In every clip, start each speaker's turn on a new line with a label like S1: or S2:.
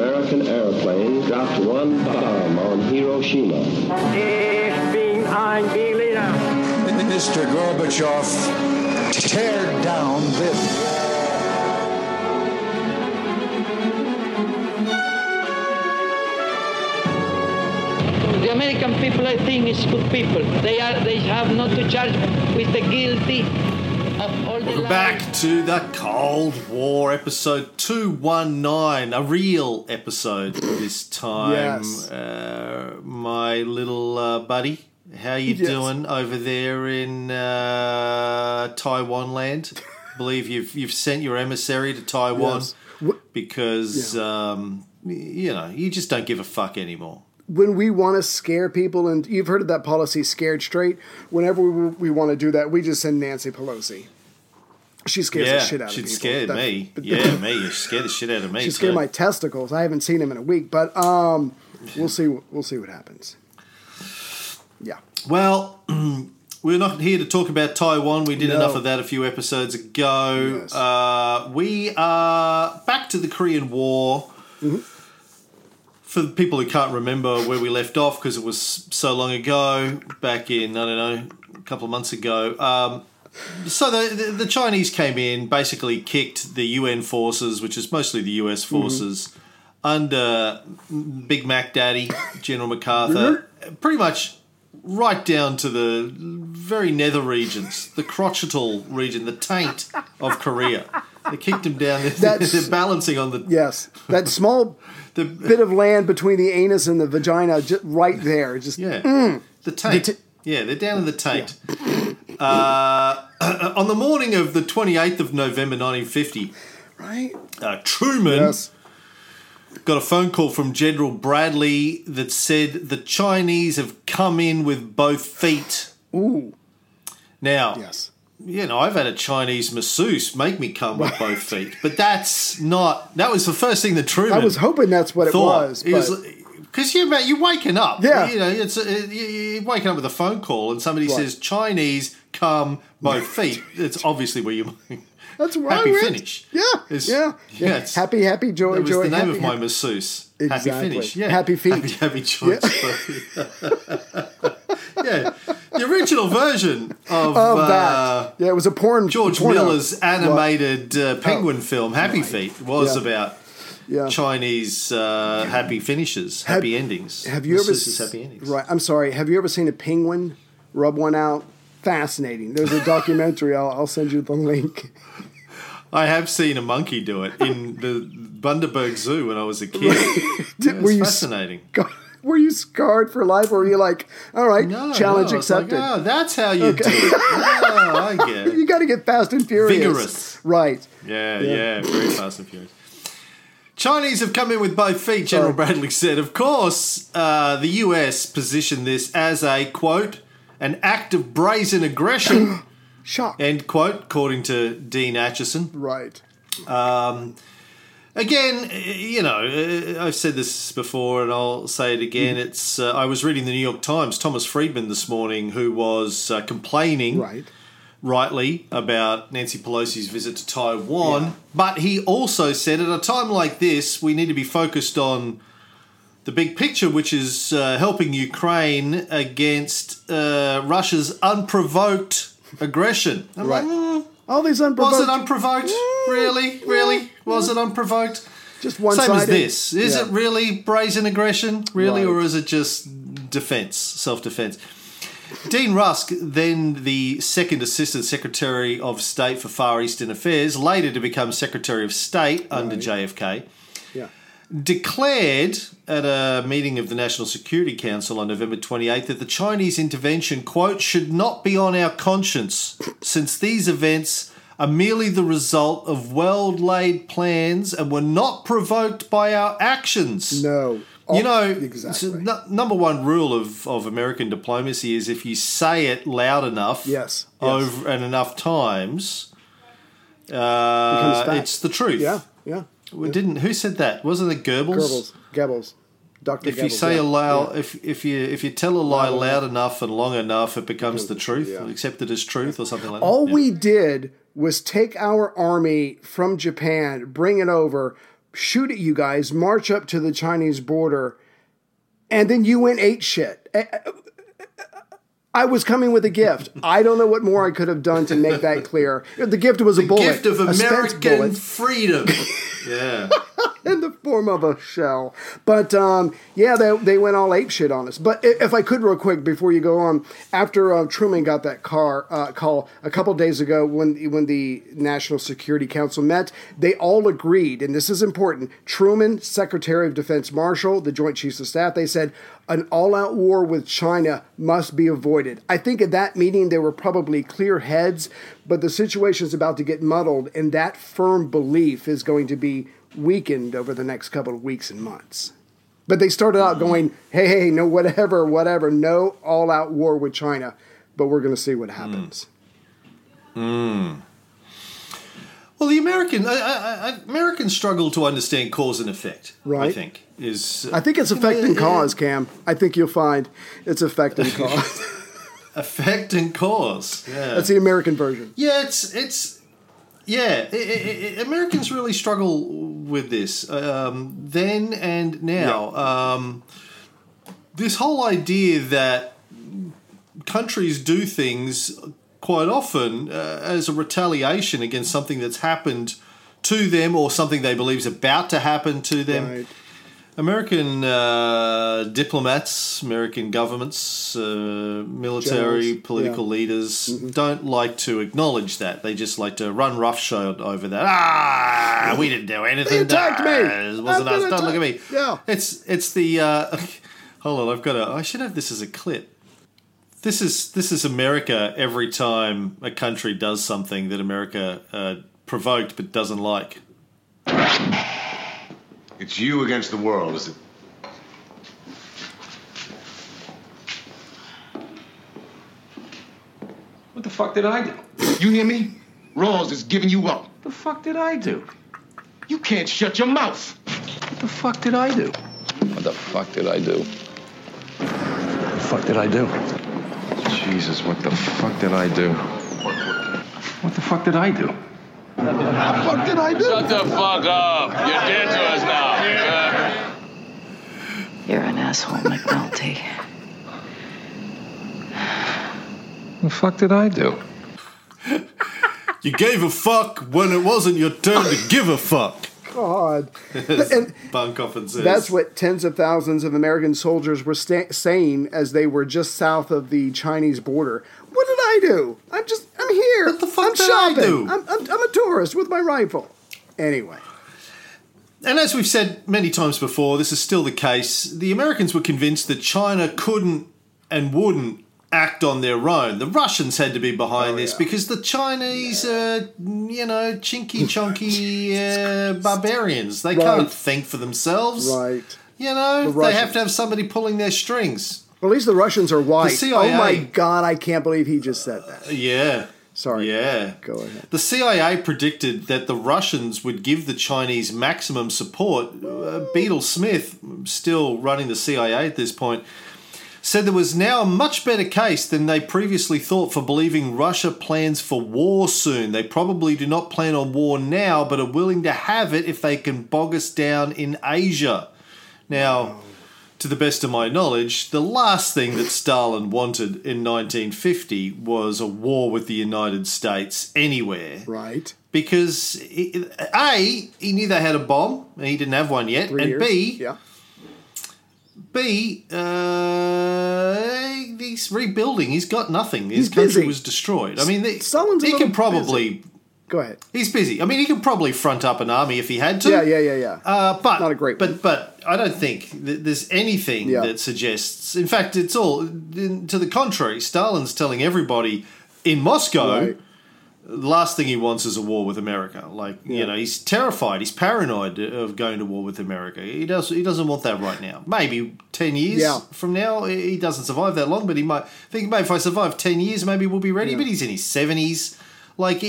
S1: American airplane dropped one bomb on Hiroshima.
S2: Ich bin ein Berliner.
S3: Mr. Gorbachev, tear down this.
S4: The American people, I think, is good people. They have not to charge with the guilty of all the
S5: Welcome back to the Cold War, episode 219, a real episode this time.
S6: Yes.
S5: My little buddy, how you doing over there in Taiwan land? I believe you've sent your emissary to Taiwan because you just don't give a fuck anymore.
S6: When we want to scare people, and you've heard of that policy, scared straight, whenever we want to do that, we just send Nancy Pelosi. She scares the shit out of people.
S5: She scared me. Me. She scared the shit out of me.
S6: She scared my testicles. I haven't seen them in a week, but we'll see what happens. Yeah.
S5: Well, we're not here to talk about Taiwan. We did enough of that a few episodes ago. Yes. We are back to the Korean War. Mm-hmm. For the people who can't remember where we left off, because it was so long ago, back in, I don't know, a couple of months ago. So the Chinese came in, basically kicked the UN forces, which is mostly the US forces, under Big Mac Daddy, General MacArthur, pretty much right down to the very nether regions, the crotchetal region, the taint of Korea. They kicked him down. They're balancing on the...
S6: Yes, that small... The bit of land between the anus and the vagina, just right there. Just
S5: the taint. They're down in the taint. Yeah. On the morning of the 28th of November 1950,
S6: right?
S5: Truman got a phone call from General Bradley that said the Chinese have come in with both feet.
S6: Ooh.
S5: Now, I've had a Chinese masseuse make me come with both feet, but that was the first thing that Truman
S6: I was hoping that's what
S5: thought.
S6: it was.
S5: Because you're waking up.
S6: Yeah.
S5: You're waking up with a phone call and somebody says, Chinese come both feet. It's obviously where you're...
S6: That's right.
S5: Happy finish.
S6: Yeah. Happy, joy,
S5: that was
S6: joy.
S5: the name of my masseuse.
S6: Exactly.
S5: Happy finish. Yeah.
S6: Happy feet.
S5: Happy joy. Yeah. The original version of
S6: that. It was a porn.
S5: George Miller's animated penguin film, Happy Feet, was about Chinese happy finishes, happy endings.
S6: Have you ever seen
S5: happy endings?
S6: Right. I'm sorry. Have you ever seen a penguin rub one out? Fascinating. There's a documentary. I'll send you the link.
S5: I have seen a monkey do it in the Bundaberg Zoo when I was a kid. It was fascinating.
S6: Were you scarred for life, or were you like, all right, challenge accepted?
S5: Like, that's how you do it. Oh, I get it.
S6: You got to get fast and furious.
S5: Vigorous.
S6: Right.
S5: Yeah, very fast and furious. Chinese have come in with both feet, General Bradley said. Of course, the US positioned this as a, quote, an act of brazen aggression,
S6: shock,
S5: end quote, according to Dean Acheson.
S6: Right.
S5: Again, I've said this before and I'll say it again. It's I was reading the New York Times, Thomas Friedman this morning, who was complaining, rightly, about Nancy Pelosi's visit to Taiwan. But he also said, at a time like this, we need to be focused on the big picture, which is helping Ukraine against Russia's unprovoked aggression. I'm like,
S6: all these unprovoked.
S5: Was it unprovoked? Really? Was it unprovoked?
S6: Just one-sided.
S5: Same as this. Is it really brazen aggression? Really? Or is it just defense, self-defense? Dean Rusk, then the second Assistant Secretary of State for Far Eastern Affairs, later to become Secretary of State under JFK, declared at a meeting of the National Security Council on November 28th that the Chinese intervention, quote, should not be on our conscience, since these events are merely the result of well-laid plans and were not provoked by our actions.
S6: No.
S5: Exactly. Number one rule of American diplomacy is if you say it loud enough over and enough times, it's the truth.
S6: Yeah.
S5: Who said that? Wasn't it Goebbels?
S6: Goebbels. Dr.
S5: If you say a lie, if you tell a lie loud enough and long enough, it becomes the truth, accepted as truth, or something like that.
S6: All we did was take our army from Japan, bring it over, shoot at you guys, march up to the Chinese border, and then you went ate shit. I was coming with a gift. I don't know what more I could have done to make that clear. The gift was a bullet.
S5: Gift of
S6: a Spence
S5: American
S6: bullet.
S5: freedom. Yeah.
S6: In the form of a shell. But, they went all ape shit on us. But if I could real quick before you go on, after Truman got that call a couple days ago when the National Security Council met, they all agreed, and this is important, Truman, Secretary of Defense Marshall, the Joint Chiefs of Staff, they said an all-out war with China must be avoided. I think at that meeting there were probably clear heads, but the situation is about to get muddled, and that firm belief is going to be weakened over the next couple of weeks and months. But they started out going, hey, no, whatever, no all-out war with China, but we're going to see what happens.
S5: Well, the Americans struggle to understand cause and effect,
S6: right.
S5: I think.
S6: I think it's effect and cause, Cam. I think you'll find it's effect and cause.
S5: Effect and cause. Yeah.
S6: That's the American version.
S5: Yeah, Americans really struggle with this then and now.
S6: Yeah.
S5: This whole idea that countries do things quite often as a retaliation against something that's happened to them or something they believe is about to happen to them.
S6: Right.
S5: American diplomats, American governments, military,
S6: Generals,
S5: political leaders don't like to acknowledge that. They just like to run roughshod over that. We didn't do anything.
S6: They attacked me.
S5: It wasn't us. Don't look at me.
S6: Yeah.
S5: It's the. Hold on, I should have this as a clip. This is America every time a country does something that America provoked but doesn't like.
S7: It's you against the world, is it?
S8: What the fuck did I do?
S7: You hear me? Rawls is giving you up.
S8: What the fuck did I do?
S7: You can't shut your mouth.
S8: What the fuck did I do?
S9: What the fuck did I do?
S8: What the fuck did I do?
S7: Jesus, what the fuck did I do?
S8: What the fuck did I do?
S7: What the fuck did I do?
S9: Shut the fuck up. You're dead to us now.
S10: You're an asshole, McNulty.
S8: What the fuck did I do?
S5: You gave a fuck when it wasn't your turn to give a fuck.
S6: God.
S5: And Bunk often says.
S6: That's what tens of thousands of American soldiers were saying as they were just south of the Chinese border. What did I do? I'm here.
S5: What the fuck
S6: I'm
S5: did
S6: shopping.
S5: I do?
S6: I'm a tourist with my rifle. Anyway.
S5: And as we've said many times before, this is still the case. The Americans were convinced that China couldn't and wouldn't act on their own. The Russians had to be behind this because the Chinese are, chinky-chunky barbarians. They can't think for themselves.
S6: Right.
S5: They have to have somebody pulling their strings.
S6: Well, at least the Russians are white.
S5: The CIA,
S6: oh my God, I can't believe he just said that.
S5: Yeah.
S6: Sorry.
S5: Yeah.
S6: Go ahead.
S5: The CIA predicted that the Russians would give the Chinese maximum support. Beadle Smith, still running the CIA at this point, said there was now a much better case than they previously thought for believing Russia plans for war soon. They probably do not plan on war now, but are willing to have it if they can bog us down in Asia. Now, to the best of my knowledge, the last thing that Stalin wanted in 1950 was a war with the United States anywhere.
S6: Right.
S5: Because, A, he knew they had a bomb, and he didn't have one yet,
S6: 3
S5: and
S6: years.
S5: B, he's rebuilding. He's got nothing. His
S6: He's
S5: country
S6: busy.
S5: was destroyed. I mean,
S6: Stalin's a
S5: he
S6: little
S5: can probably...
S6: busy. Go ahead.
S5: He's busy. I mean, he can probably front up an army if he had to.
S6: Yeah.
S5: But
S6: not a great one.
S5: But I don't think there's anything that suggests... In fact, it's all... To the contrary, Stalin's telling everybody in Moscow... The last thing he wants is a war with America. He's terrified. He's paranoid of going to war with America. He doesn't want that right now. Maybe 10 years from now, he doesn't survive that long, but he might think, maybe if I survive 10 years, maybe we'll be ready. Yeah. But he's in his 70s.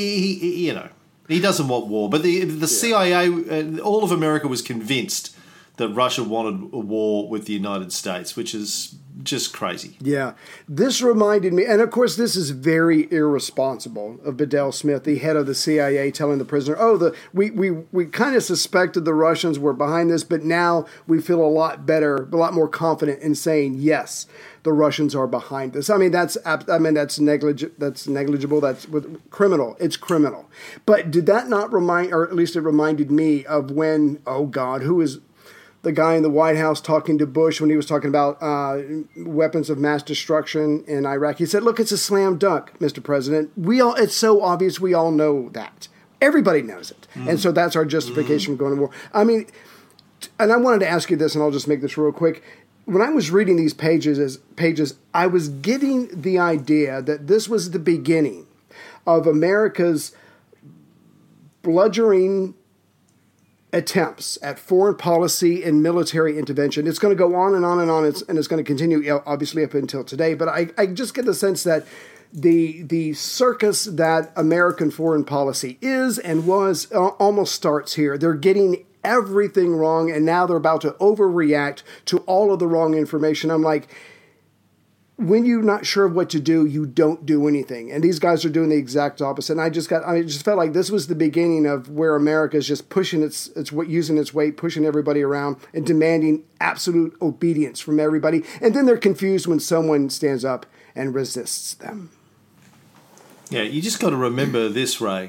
S5: He doesn't want war. But the CIA, all of America was convinced that Russia wanted a war with the United States, which is just crazy.
S6: Yeah. This reminded me, and of course this is very irresponsible of Bedell Smith, the head of the CIA, telling the prisoner, we kind of suspected the Russians were behind this, but now we feel a lot better, a lot more confident in saying, yes, the Russians are behind this. I mean, that's negligible. That's criminal. It's criminal. But did that not remind, or at least it reminded me of when, oh God, who is the guy in the White House talking to Bush when he was talking about weapons of mass destruction in Iraq? He said, look, it's a slam dunk, Mr. President. It's so obvious. We all know that. Everybody knows it. And so that's our justification for going to war. I mean, and I wanted to ask you this, and I'll just make this real quick. When I was reading these pages, I was getting the idea that this was the beginning of America's bludgeoning attempts at foreign policy and military intervention. It's going to go on and on and on, and it's going to continue, obviously, up until today. But I just get the sense that the circus that American foreign policy is and was almost starts here. They're getting everything wrong, and now they're about to overreact to all of the wrong information. I'm like, when you're not sure of what to do, you don't do anything. And these guys are doing the exact opposite. And I just felt like this was the beginning of where America is just pushing using its weight, pushing everybody around, and demanding absolute obedience from everybody. And then they're confused when someone stands up and resists them.
S5: Yeah, you just got to remember this, Ray.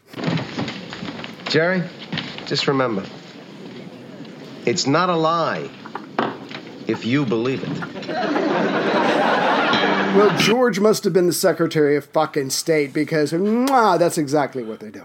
S11: Jerry, just remember, it's not a lie if you believe it.
S6: Well, George must have been the Secretary of fucking State, because that's exactly what they're doing.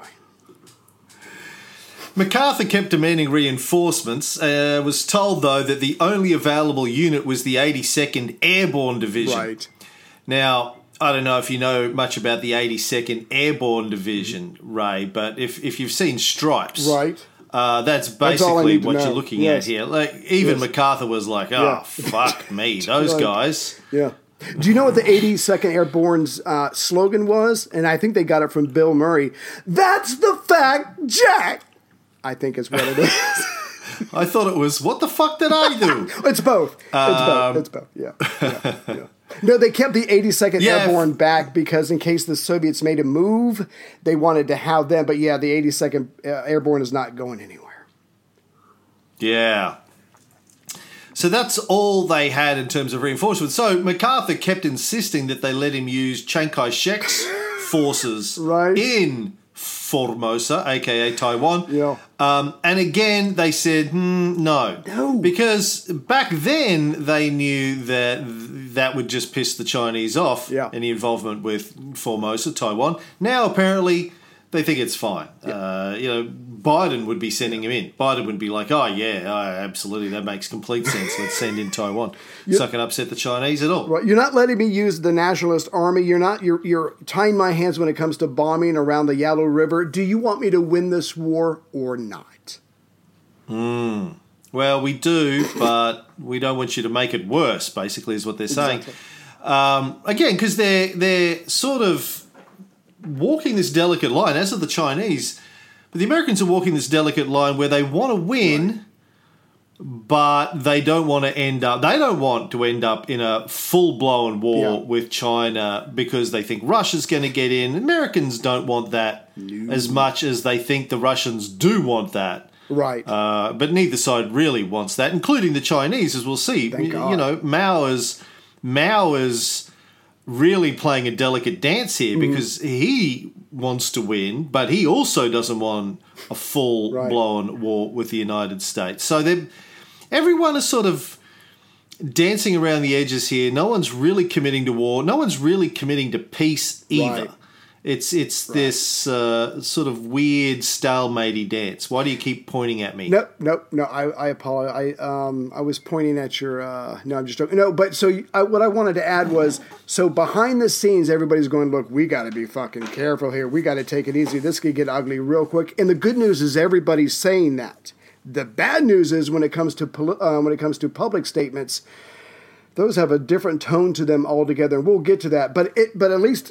S5: MacArthur kept demanding reinforcements. Was told, though, that the only available unit was the 82nd Airborne Division.
S6: Right.
S5: Now, I don't know if you know much about the 82nd Airborne Division, Ray, but if you've seen Stripes...
S6: Right.
S5: That's basically what you're looking at here. Like, even MacArthur was like, fuck me, those guys.
S6: Yeah. Do you know what the 82nd Airborne's slogan was? And I think they got it from Bill Murray. That's the fact, Jack! I think is what it is.
S5: I thought it was, what the fuck did I do?
S6: It's both. It's both. Yeah. No, they kept the 82nd Airborne back because in case the Soviets made a move, they wanted to have them. But yeah, the 82nd Airborne is not going anywhere.
S5: Yeah. So that's all they had in terms of reinforcement. So MacArthur kept insisting that they let him use Chiang Kai-shek's forces in Formosa, a.k.a. Taiwan.
S6: Yeah.
S5: And again, they said, no. Because back then, they knew that would just piss the Chinese off, any involvement with Formosa, Taiwan. Now, apparently, they think it's fine. Biden would be sending him in. Biden would be like, absolutely, that makes complete sense. Let's send in Taiwan. It's not going to upset the Chinese at all.
S6: Right. You're not letting me use the nationalist army. You're tying my hands when it comes to bombing around the Yalu River. Do you want me to win this war or not?
S5: Well, we do, but we don't want you to make it worse, basically, is what they're saying. Again, because they're sort of walking this delicate line, as are the Chinese. But the Americans are walking this delicate line where they want to win, but they don't want to end up in a full-blown war with China because they think Russia's going to get in. Americans don't want that as much as they think the Russians do want that.
S6: Right.
S5: But neither side really wants that, including the Chinese, as we'll see.
S6: Thank God.
S5: You know, Mao is really playing a delicate dance here because he wants to win, but he also doesn't want a full-blown war with the United States. So everyone is sort of dancing around the edges here. No one's really committing to war. No one's really committing to peace either. Right. It's this sort of weird stalematey dance. Why do you keep pointing at me?
S6: No. I apologize. I was pointing at your. No, I'm just joking. No, but so what I wanted to add was, so behind the scenes, everybody's going, look, we got to be fucking careful here. We got to take it easy. This could get ugly real quick. And the good news is everybody's saying that. The bad news is when it comes to public statements, those have a different tone to them altogether. And we'll get to that. But at least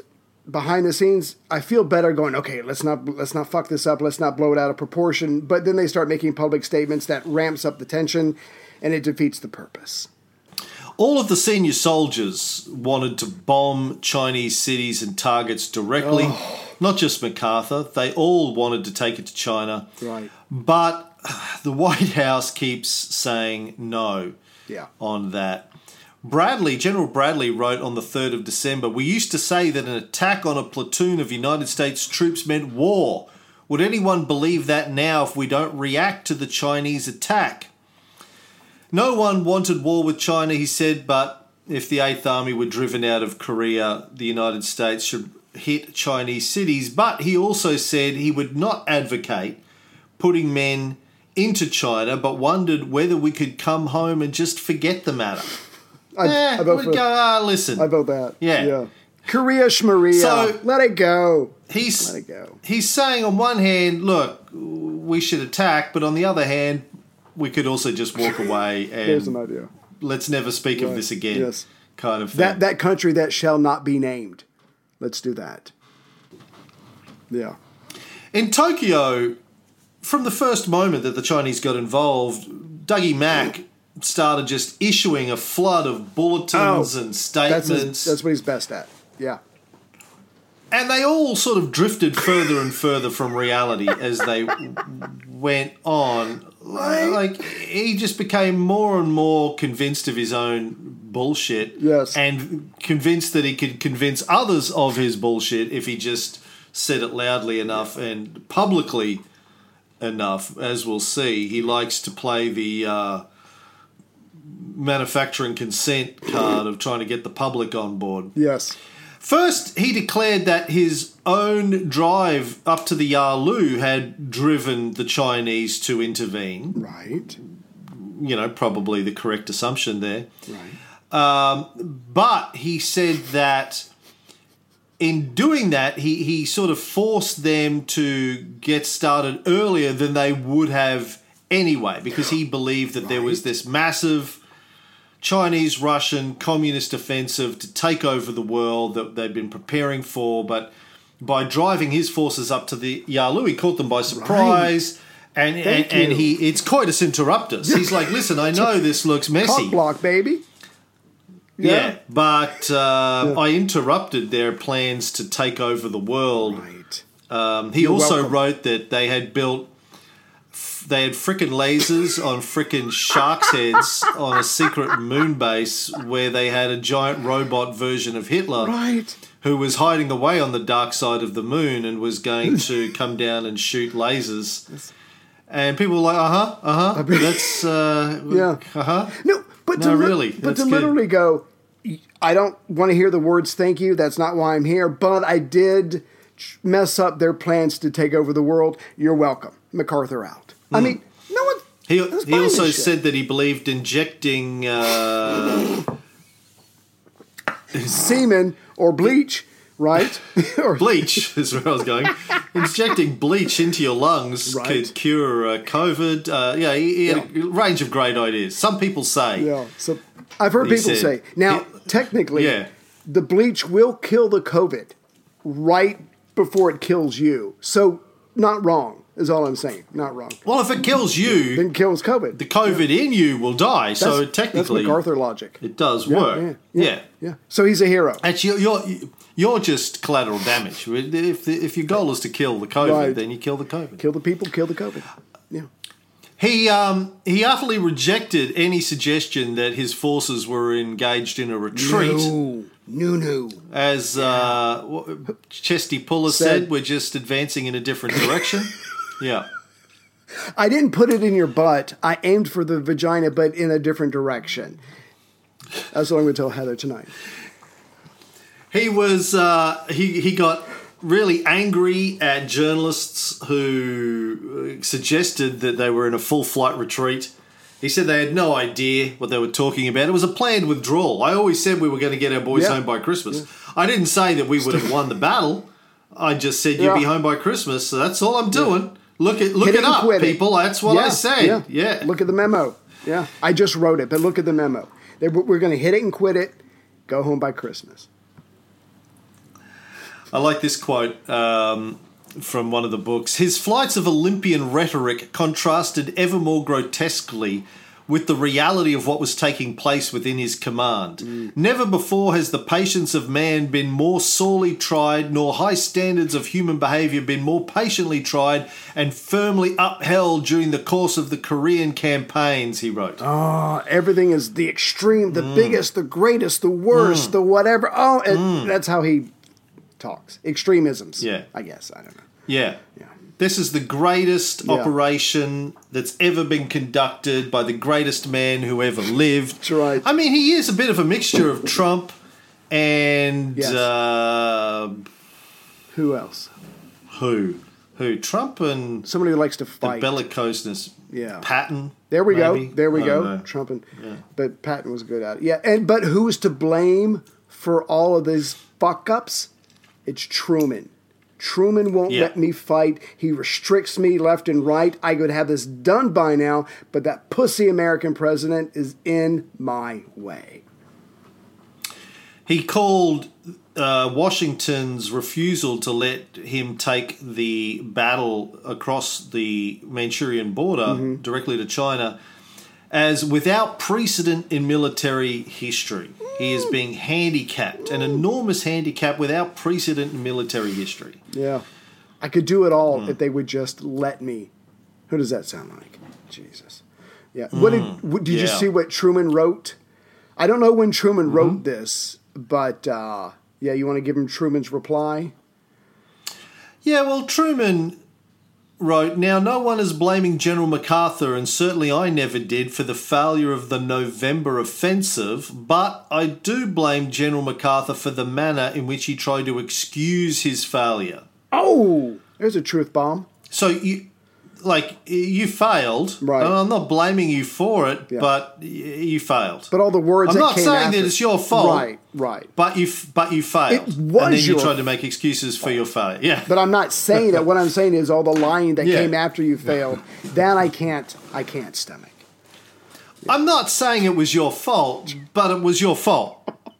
S6: behind the scenes, I feel better going, okay, let's not fuck this up, let's not blow it out of proportion. But then they start making public statements that ramps up the tension, and it defeats the purpose.
S5: All of the senior soldiers wanted to bomb Chinese cities and targets directly. Not just MacArthur. They all wanted to take it to China.
S6: Right.
S5: But the White House keeps saying no on that. General Bradley wrote on the 3rd of December, "We used to say that an attack on a platoon of United States troops meant war. Would anyone believe that now if we don't react to the Chinese attack? No one wanted war with China," he said, "but if the 8th Army were driven out of Korea, the United States should hit Chinese cities." But he also said he would not advocate putting men into China, but wondered whether we could come home and just forget the matter.
S6: I vote for
S5: listen.
S6: I vote that.
S5: Yeah.
S6: Korea Shmaria.
S5: So,
S6: let it go.
S5: Let
S6: it go.
S5: He's saying on one hand, look, we should attack, but on the other hand, we could also just walk away and
S6: Here's an idea.
S5: Let's never speak of this again.
S6: Yes.
S5: Kind of thing.
S6: That country that shall not be named. Let's do that. Yeah.
S5: In Tokyo, from the first moment that the Chinese got involved, Dougie Mack started just issuing a flood of bulletins and statements.
S6: That's what he's best at. Yeah.
S5: And they all sort of drifted further and further from reality as they went on. Like, he just became more and more convinced of his own bullshit.
S6: Yes.
S5: And convinced that he could convince others of his bullshit if he just said it loudly enough and publicly enough, as we'll see. He likes to play the manufacturing consent card of trying to get the public on board.
S6: Yes.
S5: First, he declared that his own drive up to the Yalu had driven the Chinese to intervene.
S6: Right.
S5: You know, probably the correct assumption there.
S6: Right.
S5: But he said that in doing that, he sort of forced them to get started earlier than they would have anyway, because he believed that there was this massive Chinese, Russian, communist offensive to take over the world that they'd been preparing for, but by driving his forces up to the Yalu, he caught them by surprise, and it's coitus interruptus. He's like, listen, I know this looks messy.
S6: Cock block, baby.
S5: Yeah, but I interrupted their plans to take over the world.
S6: Right.
S5: He also wrote that they had frickin' lasers on frickin' sharks' heads on a secret moon base where they had a giant robot version of Hitler who was hiding away on the dark side of the moon and was going to come down and shoot lasers. And people were like, that's,
S6: No, but to
S5: really.
S6: But to literally go, I don't want to hear the words "thank you." That's not why I'm here. But I did mess up their plans to take over the world. You're welcome. MacArthur out. I mean, no one.
S5: He also said that he believed injecting
S6: semen or bleach, right?
S5: or bleach is where I was going. Injecting bleach into your lungs could cure COVID. He had a range of great ideas. Some people say.
S6: Yeah. So I've heard people say. Now, technically, the bleach will kill the COVID right before it kills you. So, not wrong. Is all I'm saying. Not wrong.
S5: Well, if it kills you,
S6: then it kills COVID.
S5: The COVID in you will die. So technically,
S6: that's MacArthur logic.
S5: It does work. Yeah.
S6: So he's a hero.
S5: Actually, you're just collateral damage. If your goal is to kill the COVID, then you kill the COVID.
S6: Kill the people. Kill the COVID. Yeah.
S5: He utterly rejected any suggestion that his forces were engaged in a retreat.
S6: No.
S5: As Chesty Puller said, we're just advancing in a different direction. Yeah.
S6: I didn't put it in your butt. I aimed for the vagina, but in a different direction. That's what I'm going to tell Heather tonight.
S5: He was he got really angry at journalists who suggested that they were in a full flight retreat. He said they had no idea what they were talking about. It was a planned withdrawal. I always said we were going to get our boys home by Christmas. Yeah. I didn't say that we would have won the battle. I just said you'd be home by Christmas, so that's all I'm doing. Yeah. Look it up, people. That's what I said. Yeah.
S6: Look at the memo. Yeah. I just wrote it, but look at the memo. We're going to hit it and quit it. Go home by Christmas.
S5: I like this quote from one of the books. His flights of Olympian rhetoric contrasted ever more grotesquely with the reality of what was taking place within his command. Never before has the patience of man been more sorely tried, nor high standards of human behaviour been more patiently tried and firmly upheld during the course of the Korean campaigns, he wrote.
S6: Oh, everything is the extreme, the biggest, the greatest, the worst, the whatever. Oh, and that's how he talks. Extremisms.
S5: Yeah.
S6: I guess. I don't know.
S5: Yeah. This is the greatest operation that's ever been conducted by the greatest man who ever lived.
S6: That's right.
S5: I mean, he is a bit of a mixture of Trump and...
S6: who else?
S5: Who? Trump and...
S6: Somebody who likes to fight.
S5: The bellicoseness.
S6: Yeah.
S5: Patton.
S6: There we
S5: maybe?
S6: go. There we go.
S5: Know.
S6: Trump and... Yeah. But Patton was good at it. Yeah. But who's to blame for all of these fuck-ups? It's Truman. Truman won't let me fight. He restricts me left and right. I could have this done by now, but that pussy American president is in my way.
S5: He called Washington's refusal to let him take the battle across the Manchurian border directly to China as without precedent in military history. He is being handicapped, an enormous handicap without precedent in military history.
S6: Yeah. I could do it all if they would just let me. Who does that sound like? Jesus. Yeah. Did you see what Truman wrote? I don't know when Truman wrote this, but you want to give him Truman's reply?
S5: Yeah, well, Truman wrote, "Now no one is blaming General MacArthur, and certainly I never did, for the failure of the November offensive, but I do blame General MacArthur for the manner in which he tried to excuse his failure."
S6: Oh, there's a truth bomb.
S5: So you failed.
S6: Right.
S5: And I'm not blaming you for it, but you failed.
S6: But all the words
S5: I'm
S6: that
S5: not
S6: came
S5: saying
S6: after,
S5: that it's your fault.
S6: Right.
S5: But you failed.
S6: It was
S5: and then you
S6: your
S5: tried to make excuses for your failure. Yeah.
S6: But I'm not saying that. What I'm saying is all the lying that came after you failed. That I can't stomach.
S5: I'm not saying it was your fault, but it was your fault.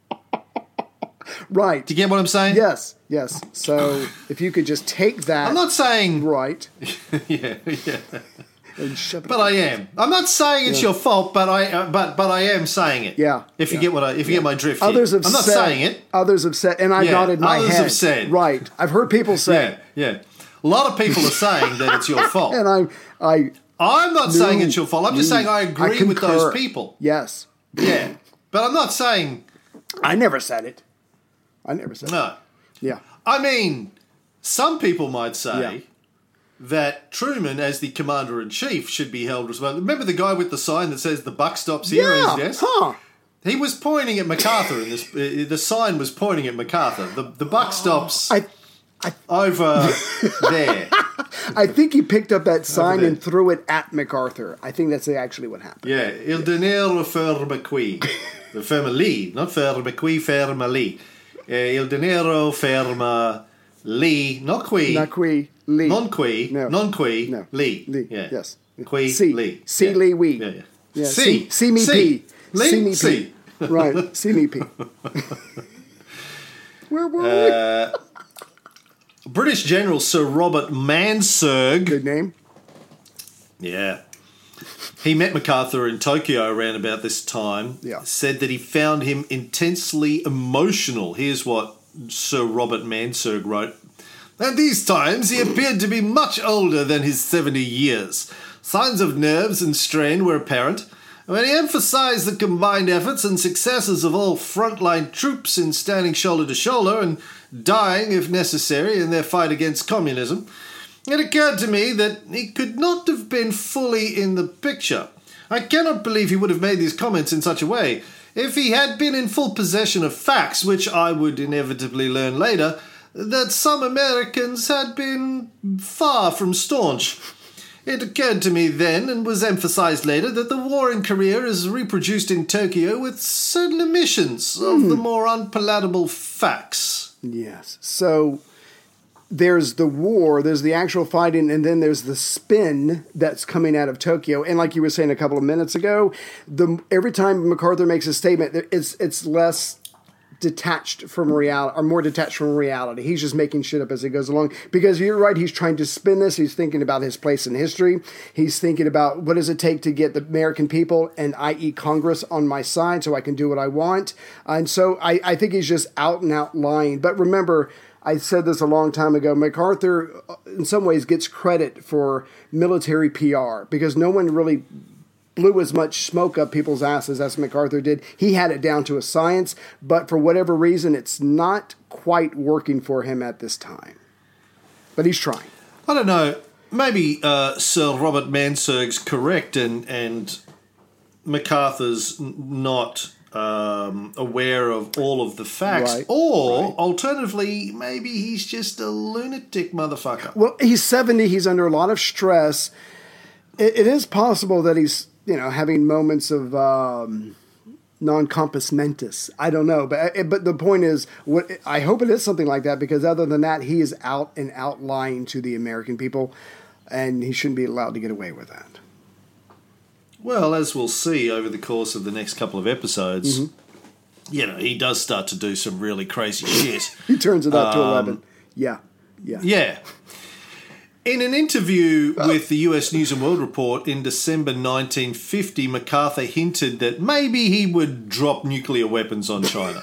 S6: Right.
S5: Do you get what I'm saying?
S6: Yes. So if you could just take that.
S5: I'm not saying...
S6: Right.
S5: yeah.
S6: But
S5: I am. I'm not saying it's your fault, but I am saying it.
S6: Yeah.
S5: If you get get my drift.
S6: Others
S5: here.
S6: have
S5: I'm not saying it.
S6: Others have said, and I nodded my head.
S5: Others have said.
S6: Right. I've heard people say.
S5: Yeah. A lot of people are saying that it's your fault.
S6: And
S5: I'm not saying it's your fault. I'm just saying I agree with those people.
S6: Yes.
S5: Yeah. But I'm not saying...
S6: I never said it.
S5: No.
S6: Yeah.
S5: I mean, some people might say that Truman, as the commander-in-chief, should be held responsible. Remember the guy with the sign that says the buck stops here at his desk?
S6: Huh.
S5: He was pointing at MacArthur, and the sign was pointing at MacArthur. The buck stops over there.
S6: I think he picked up that sign and threw it at MacArthur. I think that's actually what happened.
S5: Yeah, il denaro ferma qui. Ferma lì, not ferma qui, ferma lì. Il denaro ferma lì, not qui.
S6: Not qui, lì.
S5: Non qui,
S6: no.
S5: non qui,
S6: no.
S5: lì.
S6: Lì.
S5: Yeah.
S6: Yes.
S5: Qui,
S6: see.
S5: lì.
S6: See,
S5: yeah.
S6: lì, we.
S5: Yeah.
S6: See me pee.
S5: Lì,
S6: See me pee.
S5: see.
S6: Right, see me pee. Where were we?
S5: British General Sir Robert Mansergh.
S6: Good name.
S5: Yeah. He met MacArthur in Tokyo around about this time.
S6: Yeah.
S5: Said that he found him intensely emotional. Here's what Sir Robert Mansergh wrote. At these times, he appeared to be much older than his 70 years. Signs of nerves and strain were apparent. When he emphasized the combined efforts and successes of all frontline troops in standing shoulder to shoulder and dying, if necessary, in their fight against communism, it occurred to me that he could not have been fully in the picture. I cannot believe he would have made these comments in such a way. If he had been in full possession of facts, which I would inevitably learn later, that some Americans had been far from staunch. It occurred to me then, and was emphasized later, that the war in Korea is reproduced in Tokyo with certain omissions of the more unpalatable facts.
S6: Yes. So there's the war, there's the actual fighting, and then there's the spin that's coming out of Tokyo. And like you were saying a couple of minutes ago, every time MacArthur makes a statement, it's less detached from reality, or more detached from reality. He's just making shit up as he goes along. Because you're right, he's trying to spin this. He's thinking about his place in history. He's thinking about what does it take to get the American people, and i.e. Congress, on my side so I can do what I want. And so I think he's just out and out lying. But remember, I said this a long time ago, MacArthur in some ways gets credit for military PR because no one really blew as much smoke up people's asses as MacArthur did. He had it down to a science, but for whatever reason, it's not quite working for him at this time. But he's trying.
S5: I don't know. Maybe Sir Robert Manserg's correct, and MacArthur's not aware of all of the facts.
S6: Right,
S5: or, alternatively, maybe he's just a lunatic motherfucker.
S6: Well, he's 70. He's under a lot of stress. It is possible that he's, having moments of non-compos mentis. I don't know. But the point is, I hope it is something like that, because other than that, he is out and out lying to the American people, and he shouldn't be allowed to get away with that.
S5: Well, as we'll see over the course of the next couple of episodes, he does start to do some really crazy shit.
S6: He turns it up to 11. Yeah.
S5: In an interview with the US News and World Report in December 1950, MacArthur hinted that maybe he would drop nuclear weapons on China.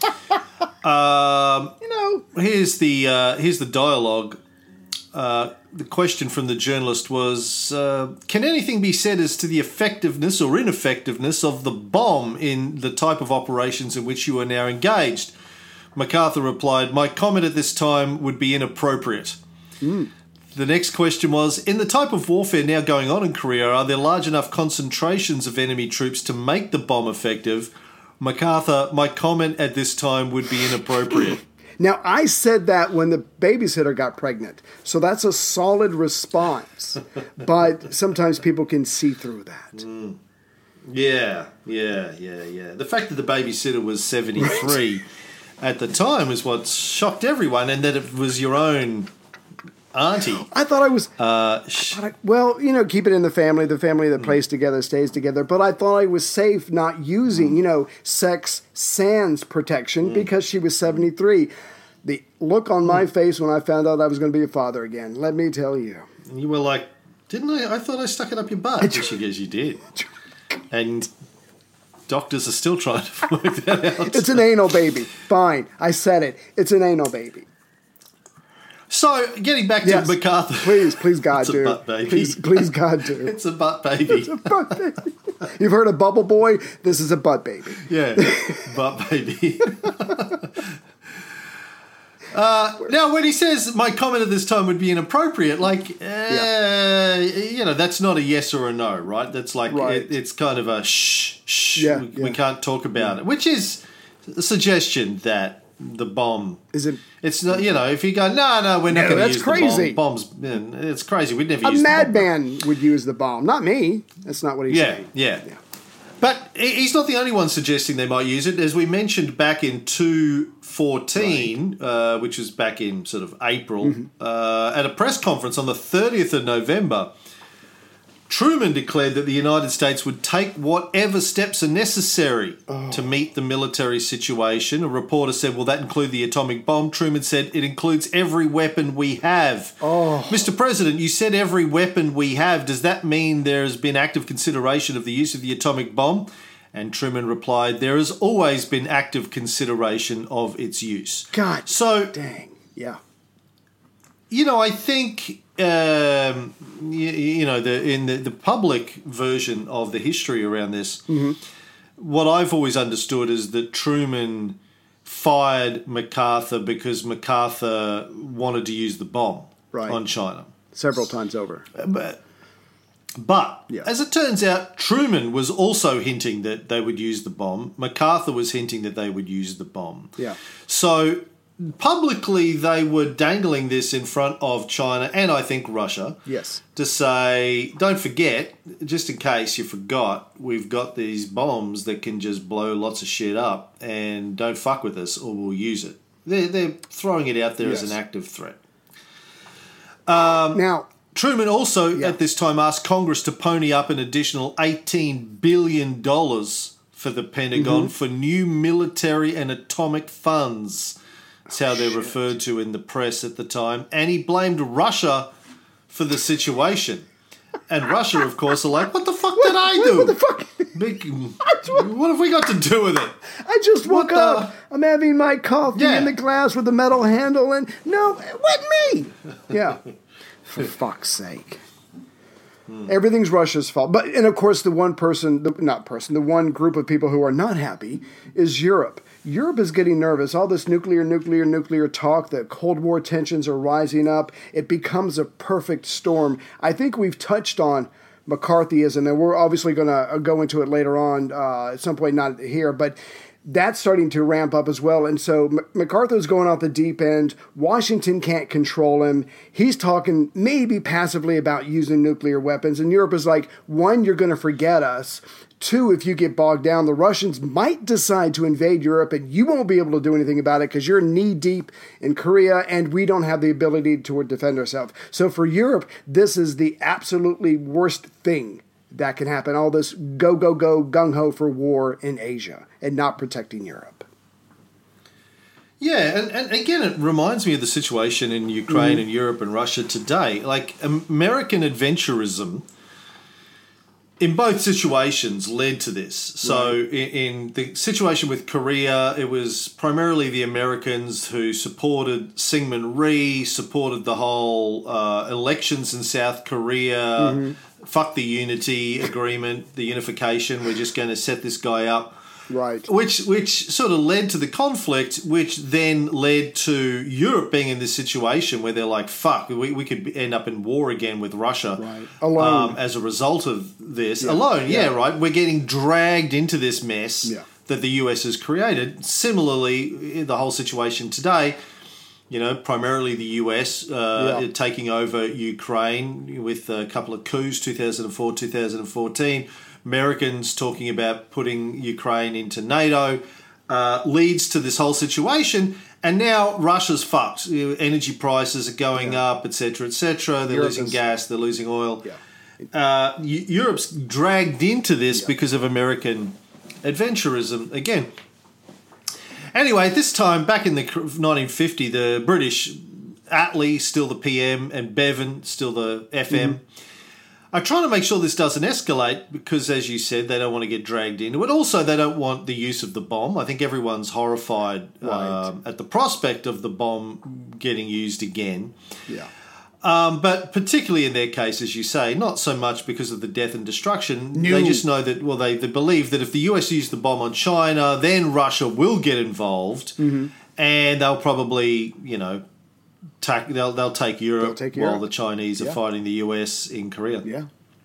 S5: Here's the dialogue. The question from the journalist was, can anything be said as to the effectiveness or ineffectiveness of the bomb in the type of operations in which you are now engaged? MacArthur replied, my comment at this time would be inappropriate. The next question was, in the type of warfare now going on in Korea, are there large enough concentrations of enemy troops to make the bomb effective? MacArthur, my comment at this time would be inappropriate.
S6: Now, I said that when the babysitter got pregnant, so that's a solid response. But sometimes people can see through that.
S5: Yeah. The fact that the babysitter was 73 at the time is what shocked everyone, and that it was your own auntie.
S6: I thought I was... keep it in the family. The family that plays together stays together. But I thought I was safe not using, sex sans protection because she was 73. The look on my face when I found out I was going to be a father again, let me tell you.
S5: And you were like, didn't I? I thought I stuck it up your butt. And she goes, you did. And doctors are still trying to work that out.
S6: It's an anal baby. Fine. I said it. It's an anal baby.
S5: So, getting back to MacArthur.
S6: Please, God,
S5: it's
S6: do.
S5: A butt baby.
S6: Please, God, do.
S5: It's a butt baby.
S6: It's a butt baby. You've heard of Bubble Boy? This is a butt baby.
S5: Yeah, butt baby. Now, when he says my comment at this time would be inappropriate, that's not a yes or a no, right? That's like, it's kind of a shh. We can't talk about it, which is a suggestion that the bomb
S6: is it?
S5: It's not. If you go, no, we're not going to use
S6: crazy.
S5: the bomb. Bombs. It's crazy. We'd never use
S6: a
S5: the bomb.
S6: A madman would use the bomb, not me. That's not what he's saying.
S5: Yeah. But he's not the only one suggesting they might use it. As we mentioned back in 2014, which was back in sort of April, at a press conference on the 30th of November, Truman declared that the United States would take whatever steps are necessary to meet the military situation. A reporter said, will that include the atomic bomb? Truman said, it includes every weapon we have. Mr. President, you said every weapon we have. Does that mean there has been active consideration of the use of the atomic bomb? And Truman replied, there has always been active consideration of its use.
S6: God,
S5: so
S6: dang, yeah.
S5: I think... in the public version of the history around this, what I've always understood is that Truman fired MacArthur because MacArthur wanted to use the bomb on China.
S6: Several times over.
S5: But as it turns out, Truman was also hinting that they would use the bomb. MacArthur was hinting that they would use the bomb.
S6: Yeah.
S5: So... publicly, they were dangling this in front of China and I think Russia.
S6: Yes.
S5: To say, don't forget, just in case you forgot, we've got these bombs that can just blow lots of shit up and don't fuck with us or we'll use it. They're throwing it out there as an active threat.
S6: Now,
S5: Truman also at this time asked Congress to pony up an additional $18 billion for the Pentagon for new military and atomic funds. That's how they're referred to in the press at the time. And he blamed Russia for the situation. And Russia, of course, are like, what the fuck did I do?
S6: What the fuck?
S5: What have we got to do with it?
S6: I just woke up. I'm having my coffee in the glass with the metal handle, and no, what me? Yeah, for fuck's sake. Everything's Russia's fault. And of course, the one group of people who are not happy is Europe. Europe is getting nervous. All this nuclear talk, the Cold War tensions are rising up. It becomes a perfect storm. I think we've touched on McCarthyism, and we're obviously going to go into it later on at some point, not here, but that's starting to ramp up as well. And so MacArthur's going off the deep end. Washington can't control him. He's talking maybe passively about using nuclear weapons. And Europe is like, one, you're going to forget us. Two, if you get bogged down, the Russians might decide to invade Europe and you won't be able to do anything about it because you're knee deep in Korea and we don't have the ability to defend ourselves. So for Europe, this is the absolutely worst thing that can happen. All this go, gung-ho for war in Asia and not protecting Europe.
S5: Yeah, and again, it reminds me of the situation in Ukraine and Europe and Russia today. Like, American adventurism in both situations led to this. So in the situation with Korea, it was primarily the Americans who supported Syngman Rhee, supported the whole elections in South Korea, fuck the unity agreement, the unification, we're just going to set this guy up.
S6: Right.
S5: Which sort of led to the conflict, which then led to Europe being in this situation where they're like, fuck, we could end up in war again with Russia.
S6: Right. Alone.
S5: As a result of this. Yeah. Alone, right. We're getting dragged into this mess that the US has created. Similarly, the whole situation today, primarily the US taking over Ukraine with a couple of coups, 2004, 2014. Americans talking about putting Ukraine into NATO leads to this whole situation. And now Russia's fucked. Energy prices are going up, etc., etc. They're losing gas, they're losing oil. Yeah. Europe's dragged into this because of American adventurism again. Anyway, at this time, back in the 1950, the British, Attlee, still the PM, and Bevan, still the FM, are trying to make sure this doesn't escalate because, as you said, they don't want to get dragged into it. Also, they don't want the use of the bomb. I think everyone's horrified at the prospect of the bomb getting used again. Yeah. But particularly in their case, as you say, not so much because of the death and destruction. They just know that, they believe that if the US used the bomb on China, then Russia will get involved and they'll probably, they'll take Europe while the Chinese are fighting the US in Korea.
S6: Yeah.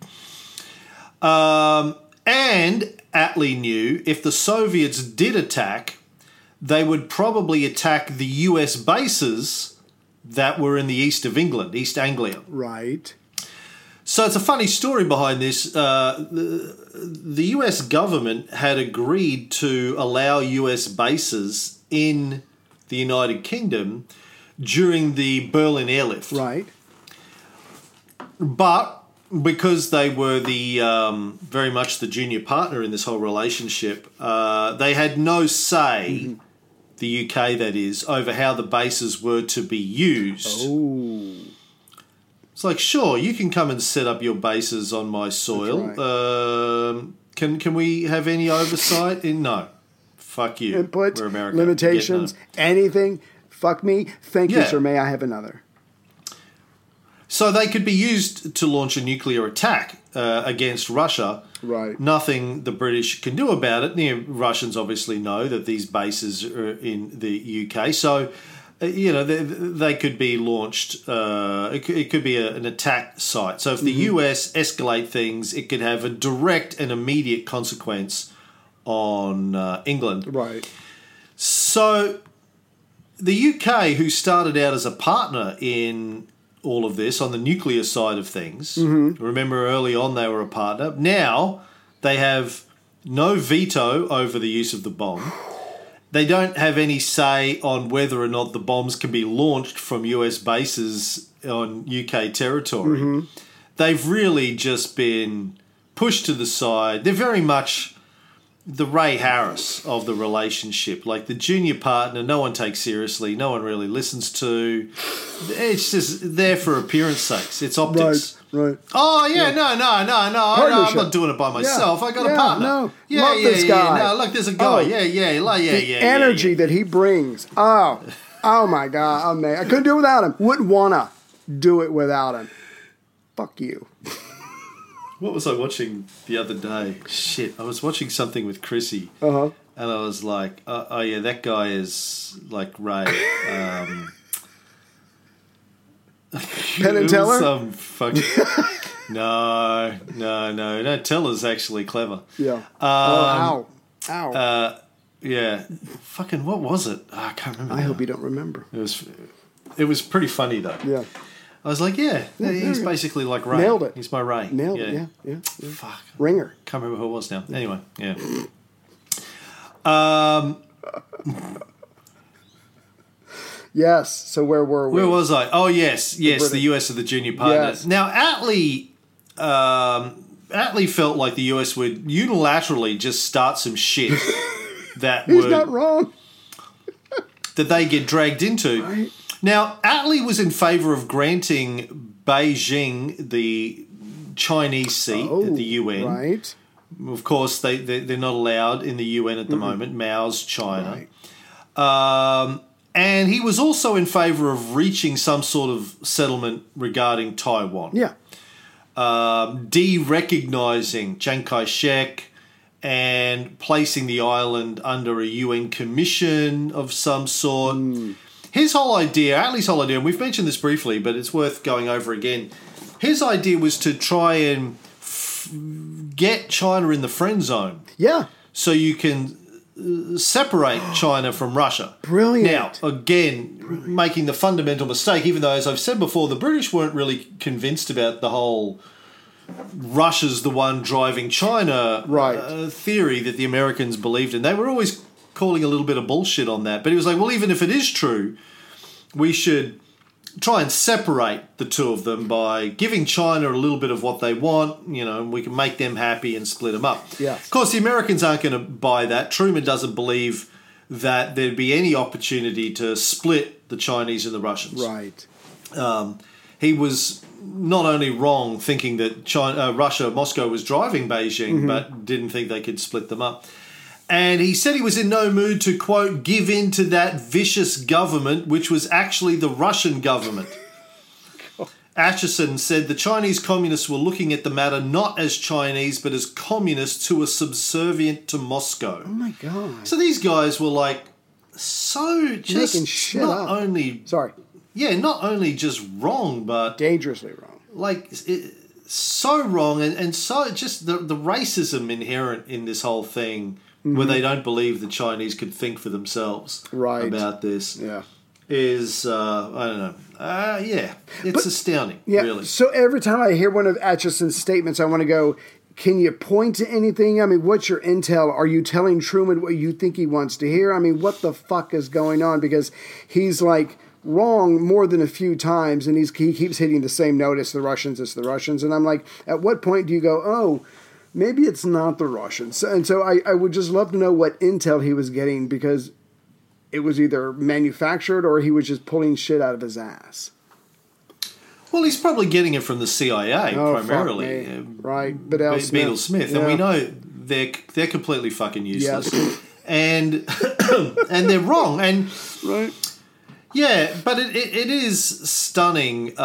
S5: And Attlee knew if the Soviets did attack, they would probably attack the US bases that were in the east of England, East Anglia.
S6: Right.
S5: So it's a funny story behind this. The US government had agreed to allow US bases in the United Kingdom during the Berlin airlift.
S6: Right.
S5: But because they were the very much the junior partner in this whole relationship, they had no say, the UK that is, over how the bases were to be used.
S6: Oh.
S5: It's like, sure, you can come and set up your bases on my soil. Right. Can we have any oversight? No. Fuck you.
S6: Input,
S5: we're America.
S6: limitations, anything. Fuck me. Thank you, sir. May I have another?
S5: So they could be used to launch a nuclear attack against Russia.
S6: Right.
S5: Nothing the British can do about it. The Russians obviously know that these bases are in the UK. So, they could be launched. It could be an attack site. So if the US escalate things, it could have a direct and immediate consequence on England.
S6: Right.
S5: So the UK, who started out as a partner in all of this on the nuclear side of things, remember early on they were a partner. Now they have no veto over the use of the bomb. They don't have any say on whether or not the bombs can be launched from US bases on UK territory. They've really just been pushed to the side. They're very much the Ray Harris of the relationship. Like the junior partner, no one takes seriously, no one really listens to. It's just there for appearance sakes. It's optics.
S6: Right.
S5: Oh, yeah, no. I'm not doing it by myself. I got a partner.
S6: No. Love this guy.
S5: No, look, there's a guy.
S6: The energy that he brings. Oh my God. Oh, man. I couldn't do it without him. Wouldn't want to do it without him. Fuck you.
S5: What was I watching the other day? Shit, I was watching something with Chrissy.
S6: Uh-huh.
S5: And I was like, oh yeah, that guy is like Ray.
S6: Penn and Teller?
S5: Some fucking... No. Teller's actually clever.
S6: Yeah. Ow.
S5: Yeah. Fucking, what was it? Oh, I can't remember.
S6: I hope you don't remember.
S5: It was pretty funny though.
S6: Yeah.
S5: I was like, he's basically like Ray.
S6: Nailed it.
S5: He's my Ray.
S6: Nailed it, yeah.
S5: Fuck.
S6: Ringer.
S5: Can't remember who it was now. Anyway, yeah.
S6: Yes, so where were we?
S5: Where was I? Oh, yes, the US are the junior partner.
S6: Yes.
S5: Now, Attlee felt like the US would unilaterally just start some shit that
S6: He's not wrong.
S5: that they get dragged into.
S6: Right.
S5: Now, Attlee was in favour of granting Beijing the Chinese seat at the UN.
S6: Right.
S5: Of course, they're not allowed in the UN at the moment. Mao's China. Right. And he was also in favour of reaching some sort of settlement regarding Taiwan.
S6: Yeah.
S5: De-recognising Chiang Kai-shek and placing the island under a UN commission of some sort. His whole idea, Attlee's whole idea, and we've mentioned this briefly, but it's worth going over again. His idea was to try and get China in the friend zone.
S6: Yeah.
S5: So you can separate China from Russia.
S6: Brilliant.
S5: Now, again, making the fundamental mistake, even though, as I've said before, the British weren't really convinced about the whole Russia's the one driving China theory that the Americans believed in. They were always calling a little bit of bullshit on that. But he was like, well, even if it is true, we should try and separate the two of them by giving China a little bit of what they want, and we can make them happy and split them up.
S6: Yeah.
S5: Of course, the Americans aren't going to buy that. Truman doesn't believe that there'd be any opportunity to split the Chinese and the Russians.
S6: Right.
S5: He was not only wrong thinking that Moscow was driving Beijing, but didn't think they could split them up. And he said he was in no mood to, quote, give in to that vicious government, which was actually the Russian government. Acheson said the Chinese communists were looking at the matter not as Chinese, but as communists who were subservient to Moscow.
S6: Oh, my God.
S5: So these guys were like, so just
S6: making shit
S5: not
S6: up.
S5: only...
S6: Sorry.
S5: Yeah, not only just wrong, but...
S6: dangerously wrong.
S5: Like, so wrong, and so just the racism inherent in this whole thing... where they don't believe the Chinese could think for themselves about this is, I don't know. It's astounding, really.
S6: So every time I hear one of Acheson's statements, I want to go, can you point to anything? I mean, what's your intel? Are you telling Truman what you think he wants to hear? I mean, what the fuck is going on? Because he's like wrong more than a few times, and he keeps hitting the same note, it's the Russians. And I'm like, at what point do you go, oh, maybe it's not the Russians? And so I would just love to know what intel he was getting, because it was either manufactured or he was just pulling shit out of his ass.
S5: Well, he's probably getting it from the CIA primarily.
S6: Right, Bedell
S5: Smith. And we know they're completely fucking useless. Yes. And they're wrong. And yeah, but it is stunning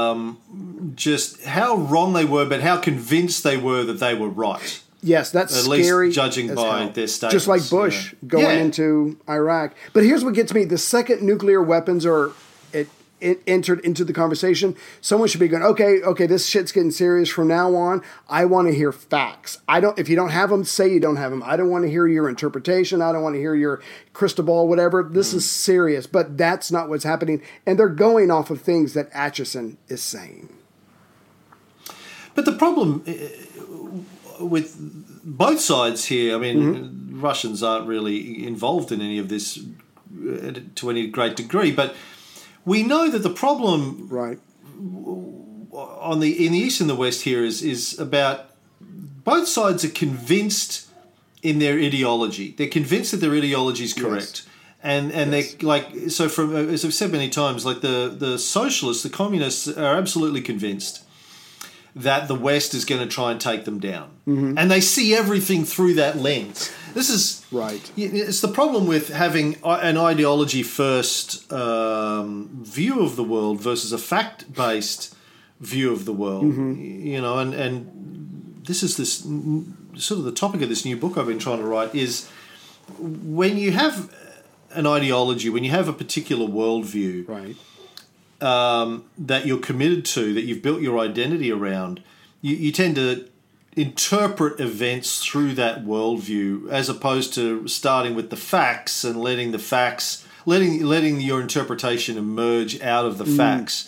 S5: just how wrong they were, but how convinced they were that they were right.
S6: Yes, that's
S5: at
S6: scary.
S5: Least judging by their statements.
S6: Just like Bush going into Iraq. But here's what gets me. The second nuclear weapons are entered into the conversation, someone should be going, okay, this shit's getting serious from now on. I want to hear facts. If you don't have them, say you don't have them. I don't want to hear your interpretation. I don't want to hear your crystal ball, whatever. This is serious, but that's not what's happening. And they're going off of things that Acheson is saying.
S5: But the problem with both sides here, I mean, Russians aren't really involved in any of this to any great degree, but we know that the problem in the East and the West here is about both sides are convinced in their ideology. They're convinced that their ideology is correct. And they like, so from, as I've said many times, like the socialists, the communists are absolutely convinced that the West is going to try and take them down.
S6: Mm-hmm.
S5: And they see everything through that lens. This is
S6: right.
S5: It's the problem with having an ideology first view of the world versus a fact based view of the world. You know, and this is this sort of the topic of this new book I've been trying to write is when you have an ideology, when you have a particular worldview,
S6: right,
S5: that you're committed to, that you've built your identity around, you tend to interpret events through that worldview as opposed to starting with the facts and letting the facts, letting your interpretation emerge out of the facts.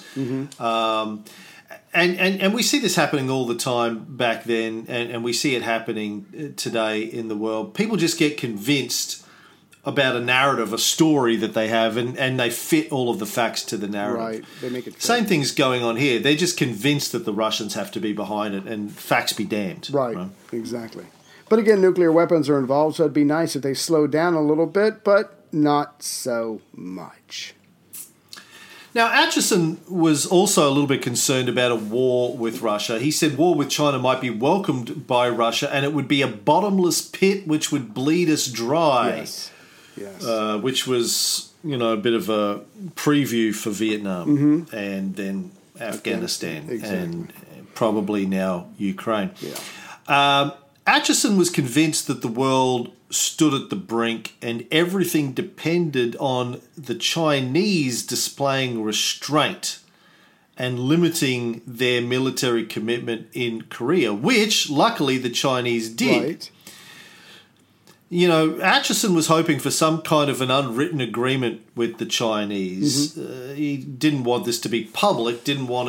S5: And we see this happening all the time back then, and we see it happening today in the world. People just get convinced about a narrative, a story that they have, and they fit all of the facts to the narrative.
S6: Right, they make it fit.
S5: Same thing's going on here. They're just convinced that the Russians have to be behind it, and facts be damned.
S6: Right, exactly. But again, nuclear weapons are involved, so it'd be nice if they slowed down a little bit, but not so much.
S5: Now, Acheson was also a little bit concerned about a war with Russia. He said war with China might be welcomed by Russia, and it would be a bottomless pit which would bleed us dry.
S6: Yes.
S5: Which was, you know, a bit of a preview for Vietnam and then Afghanistan and probably now Ukraine. Acheson was convinced that the world stood at the brink and everything depended on the Chinese displaying restraint and limiting their military commitment in Korea, which luckily the Chinese did.
S6: Right.
S5: You know, Acheson was hoping for some kind of an unwritten agreement with the Chinese. He didn't want this to be public, didn't want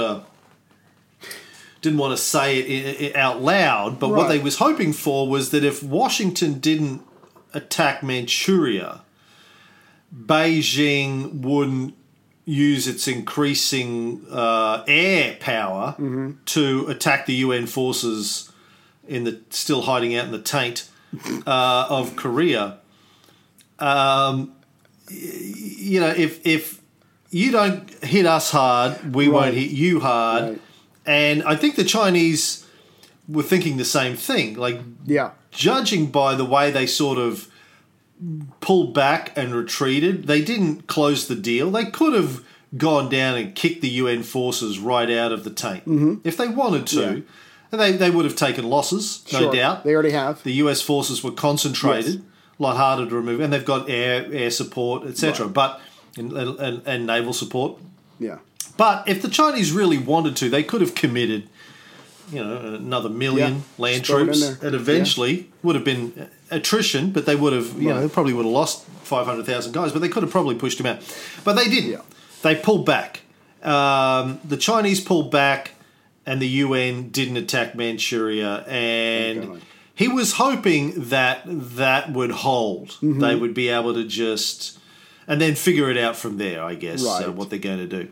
S5: to say it out loud, but what they was hoping for was that if Washington didn't attack Manchuria, Beijing wouldn't use its increasing air power to attack the UN forces still hiding out in the taint of Korea. You know, if you don't hit us hard, we won't hit you hard.
S6: Right.
S5: And I think the Chinese were thinking the same thing. Like, judging by the way they sort of pulled back and retreated, they didn't close the deal. They could have gone down and kicked the UN forces right out of the taint if they wanted to.
S6: Yeah.
S5: And they would have taken losses, no doubt.
S6: They already have.
S5: The US forces were concentrated, a lot harder to remove, and they've got air support, etc. But and naval support.
S6: Yeah.
S5: But if the Chinese really wanted to, they could have committed, you know, another million land troops, and eventually would have been attrition. But they would have, you know, they probably would have lost 500,000 guys. But they could have probably pushed them out. But they didn't. Yeah. They pulled back. The Chinese pulled back. And the UN didn't attack Manchuria, and he was hoping that that would hold. They would be able to just, and then figure it out from there, I guess, what they're going to do.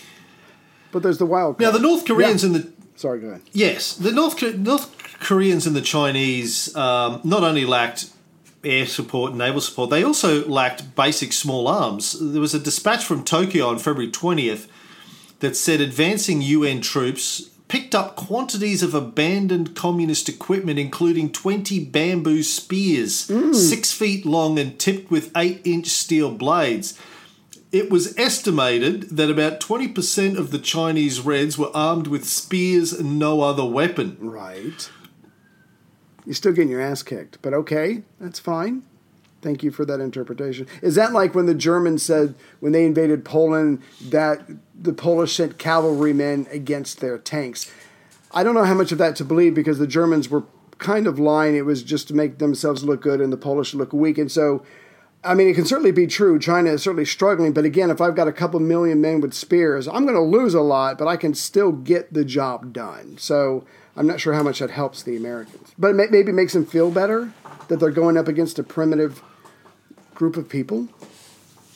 S6: But there's the wild card.
S5: Now, the North Koreans and the...
S6: Sorry, go ahead.
S5: Yes, the North Koreans and the Chinese not only lacked air support and naval support, they also lacked basic small arms. There was a dispatch from Tokyo on February 20th that said advancing UN troops picked up quantities of abandoned communist equipment, including 20 bamboo spears, 6 feet long and tipped with 8-inch steel blades. It was estimated that about 20% of the Chinese Reds were armed with spears and no other weapon.
S6: Right. You're still getting your ass kicked, but okay, that's fine. Thank you for that interpretation. Is that like when the Germans said, when they invaded Poland, that the Polish sent cavalrymen against their tanks? I don't know how much of that to believe because the Germans were kind of lying. It was just to make themselves look good and the Polish look weak. And so, I mean, it can certainly be true. China is certainly struggling. But again, if I've got a couple million men with spears, I'm going to lose a lot, but I can still get the job done. So I'm not sure how much that helps the Americans. But it maybe makes them feel better that they're going up against a primitive group of people.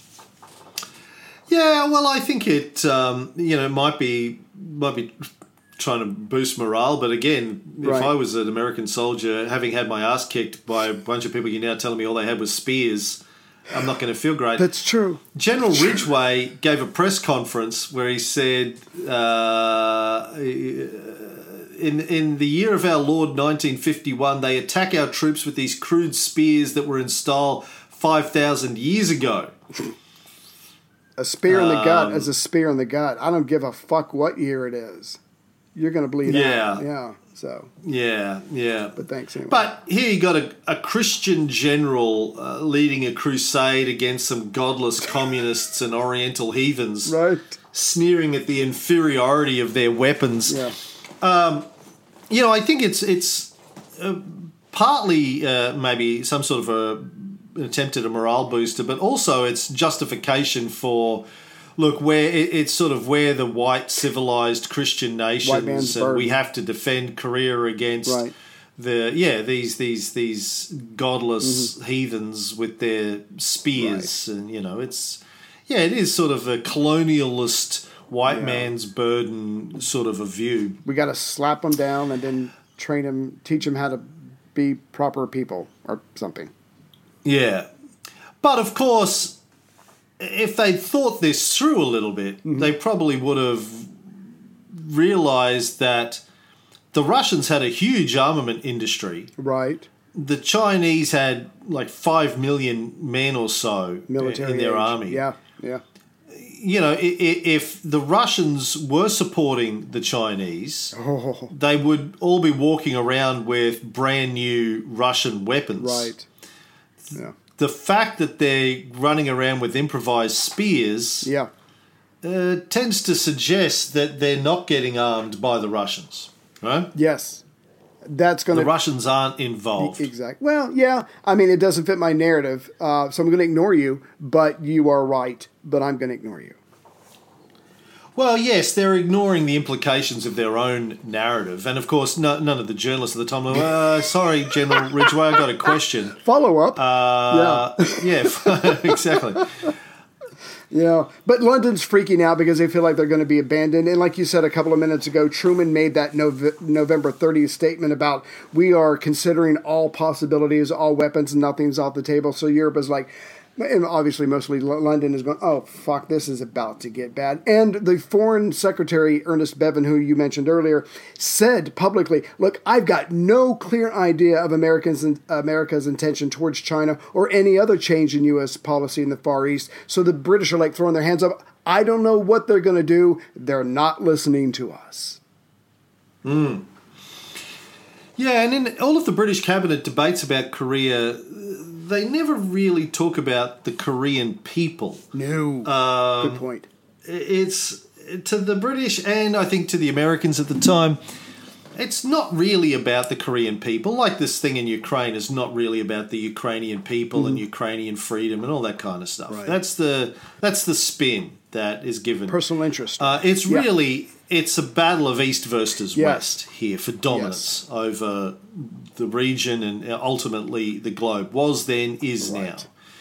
S5: Yeah, well, I think it, you know, might be trying to boost morale. But again, if I was an American soldier, having had my ass kicked by a bunch of people, you're now telling me all they had was spears, I'm not going to feel great.
S6: That's true.
S5: General Ridgway gave a press conference where he said, in the year of our Lord 1951, they attack our troops with these crude spears that were installed 5,000 years ago.
S6: A spear in the gut is a spear in the gut. I don't give a fuck what year it is. You're going to bleed out. Yeah. So.
S5: Yeah.
S6: But thanks anyway.
S5: But here you got a Christian general leading a crusade against some godless communists and Oriental heathens,
S6: right? Sneering
S5: at the inferiority of their weapons.
S6: Yeah.
S5: I think it's partly maybe some sort of an attempt at a morale booster, but also it's justification for, look, where it's sort of where the white civilized Christian nations, and we have to defend Korea against these godless heathens with their spears, and it is sort of a colonialist white man's burden sort of a view.
S6: We got to slap them down and then train them, teach them how to be proper people or something.
S5: Yeah. But of course, if they'd thought this through a little bit, they probably would have realized that the Russians had a huge armament industry.
S6: Right.
S5: The Chinese had like 5 million men or so
S6: military
S5: in their army.
S6: Yeah.
S5: If the Russians were supporting the Chinese, they would all be walking around with brand new Russian weapons.
S6: Right. Yeah.
S5: The fact that they're running around with improvised spears tends to suggest that they're not getting armed by the Russians, right?
S6: Yes. That's going
S5: the Russians aren't involved.
S6: Exactly. Well, yeah. I mean, it doesn't fit my narrative, so I'm going to ignore you, but you are right, but I'm going to ignore you.
S5: Well, yes, they're ignoring the implications of their own narrative. And, of course, none of the journalists at the time were, sorry, General Ridgway, I got a question.
S6: Follow up.
S5: Exactly.
S6: Yeah, but London's freaking out because they feel like they're going to be abandoned. And like you said a couple of minutes ago, Truman made that November 30th statement about we are considering all possibilities, all weapons, and nothing's off the table. So Europe is like, and obviously mostly London is going, oh, fuck, this is about to get bad. And the Foreign Secretary, Ernest Bevin, who you mentioned earlier, said publicly, look, I've got no clear idea of America's intention towards China or any other change in U.S. policy in the Far East. So the British are like throwing their hands up. I don't know what they're going to do. They're not listening to us.
S5: Yeah, and in all of the British cabinet debates about Korea, they never really talk about the Korean people.
S6: No. Good point.
S5: It's to the British and I think to the Americans at the time, it's not really about the Korean people. Like this thing in Ukraine is not really about the Ukrainian people and Ukrainian freedom and all that kind of stuff.
S6: Right.
S5: That's the spin that is given.
S6: Personal interest.
S5: It's a battle of East versus West here for dominance over the region and ultimately the globe. Was then, is now.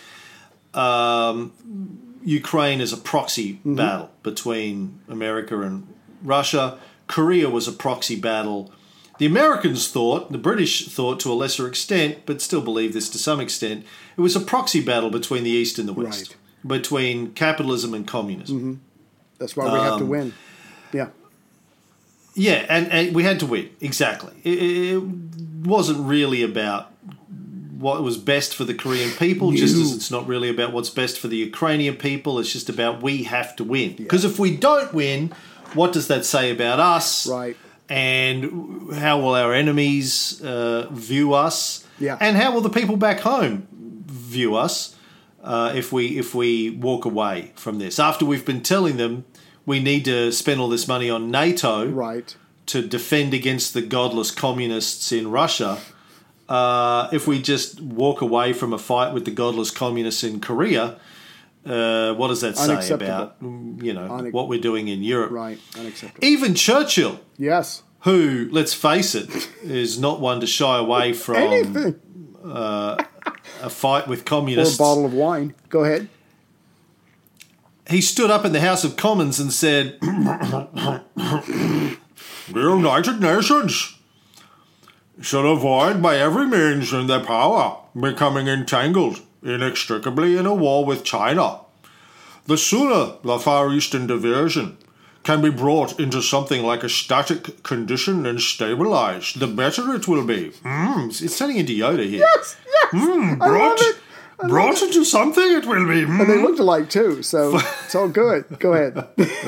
S5: Ukraine is a proxy battle between America and Russia. Korea was a proxy battle. The Americans thought, the British thought to a lesser extent, but still believe this to some extent, it was a proxy battle between the East and the West, between capitalism and communism.
S6: That's why we have to win. Yeah.
S5: Yeah, and we had to win, exactly. It wasn't really about what was best for the Korean people, just as it's not really about what's best for the Ukrainian people. It's just about we have to win. Because if we don't win, what does that say about us?
S6: Right.
S5: And how will our enemies view us?
S6: Yeah.
S5: And how will the people back home view us if we walk away from this? After we've been telling them we need to spend all this money on NATO to defend against the godless communists in Russia. If we just walk away from a fight with the godless communists in Korea, what does that say about what we're doing in Europe?
S6: Right, unacceptable.
S5: Even Churchill,
S6: who,
S5: let's face it, is not one to shy away from
S6: anything.
S5: A fight with communists.
S6: Or a bottle of wine. Go ahead.
S5: He stood up in the House of Commons and said, the United Nations should avoid by every means in their power becoming entangled inextricably in a war with China. The sooner the Far Eastern Division can be brought into something like a static condition and stabilized, the better it will be. It's turning into Yoda here.
S6: Yes, I love it.
S5: Brought into something it will be.
S6: And they looked alike too, so it's all good. Go ahead.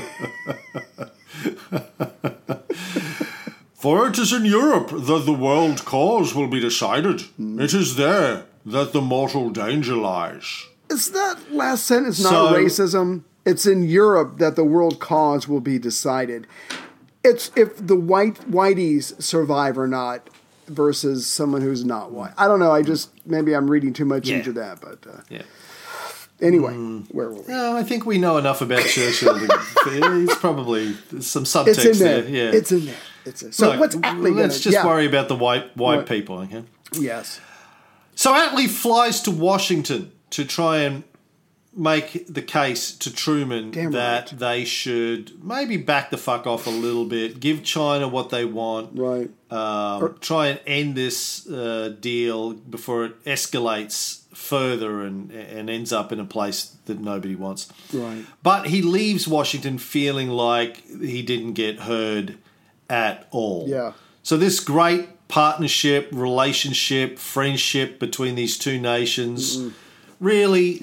S5: For it is in Europe that the world cause will be decided. It is there that the mortal danger lies.
S6: Is that last sentence not racism? It's in Europe that the world cause will be decided. It's if the whiteys survive or not versus someone who's not white. I don't know. Maybe I'm reading too much into that, but anyway, where were we?
S5: No, I think we know enough about Churchill. It's probably some subtext
S6: it's in there.
S5: Yeah,
S6: it's in there. So
S5: look,
S6: what's Attlee?
S5: Let's just worry about the white people, okay?
S6: Yes.
S5: So Attlee flies to Washington to try and make the case to Truman that they should maybe back the fuck off a little bit, give China what they want,
S6: right?
S5: Try and end this deal before it escalates further and ends up in a place that nobody wants.
S6: Right.
S5: But he leaves Washington feeling like he didn't get heard at all.
S6: Yeah.
S5: So this great partnership, relationship, friendship between these two nations really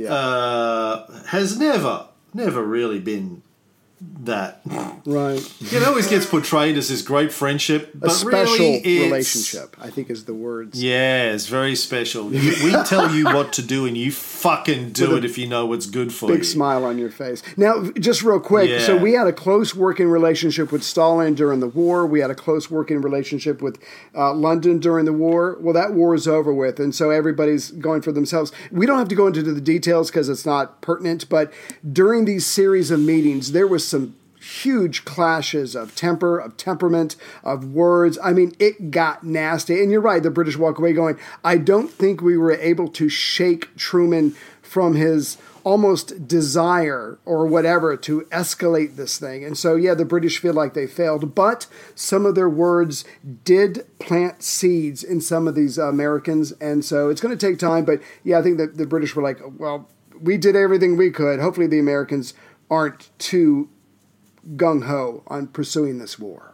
S5: has never really been that.
S6: Right.
S5: It always gets portrayed as this great friendship, but
S6: a special
S5: really
S6: relationship, I think is the words.
S5: Yeah, it's very special. We tell you what to do and you fucking do it if you know what's good for you.
S6: Big smile on your face. Now, just real quick, so we had a close working relationship with Stalin during the war. We had a close working relationship with London during the war. Well, that war is over with, and so everybody's going for themselves. We don't have to go into the details because it's not pertinent, but during these series of meetings, there was some huge clashes of temper, of temperament, of words. I mean, it got nasty. And you're right, the British walk away going, I don't think we were able to shake Truman from his almost desire or whatever to escalate this thing. And so, the British feel like they failed. But some of their words did plant seeds in some of these Americans. And so it's going to take time. But I think that the British were like, well, we did everything we could. Hopefully the Americans aren't too gung-ho on pursuing this war.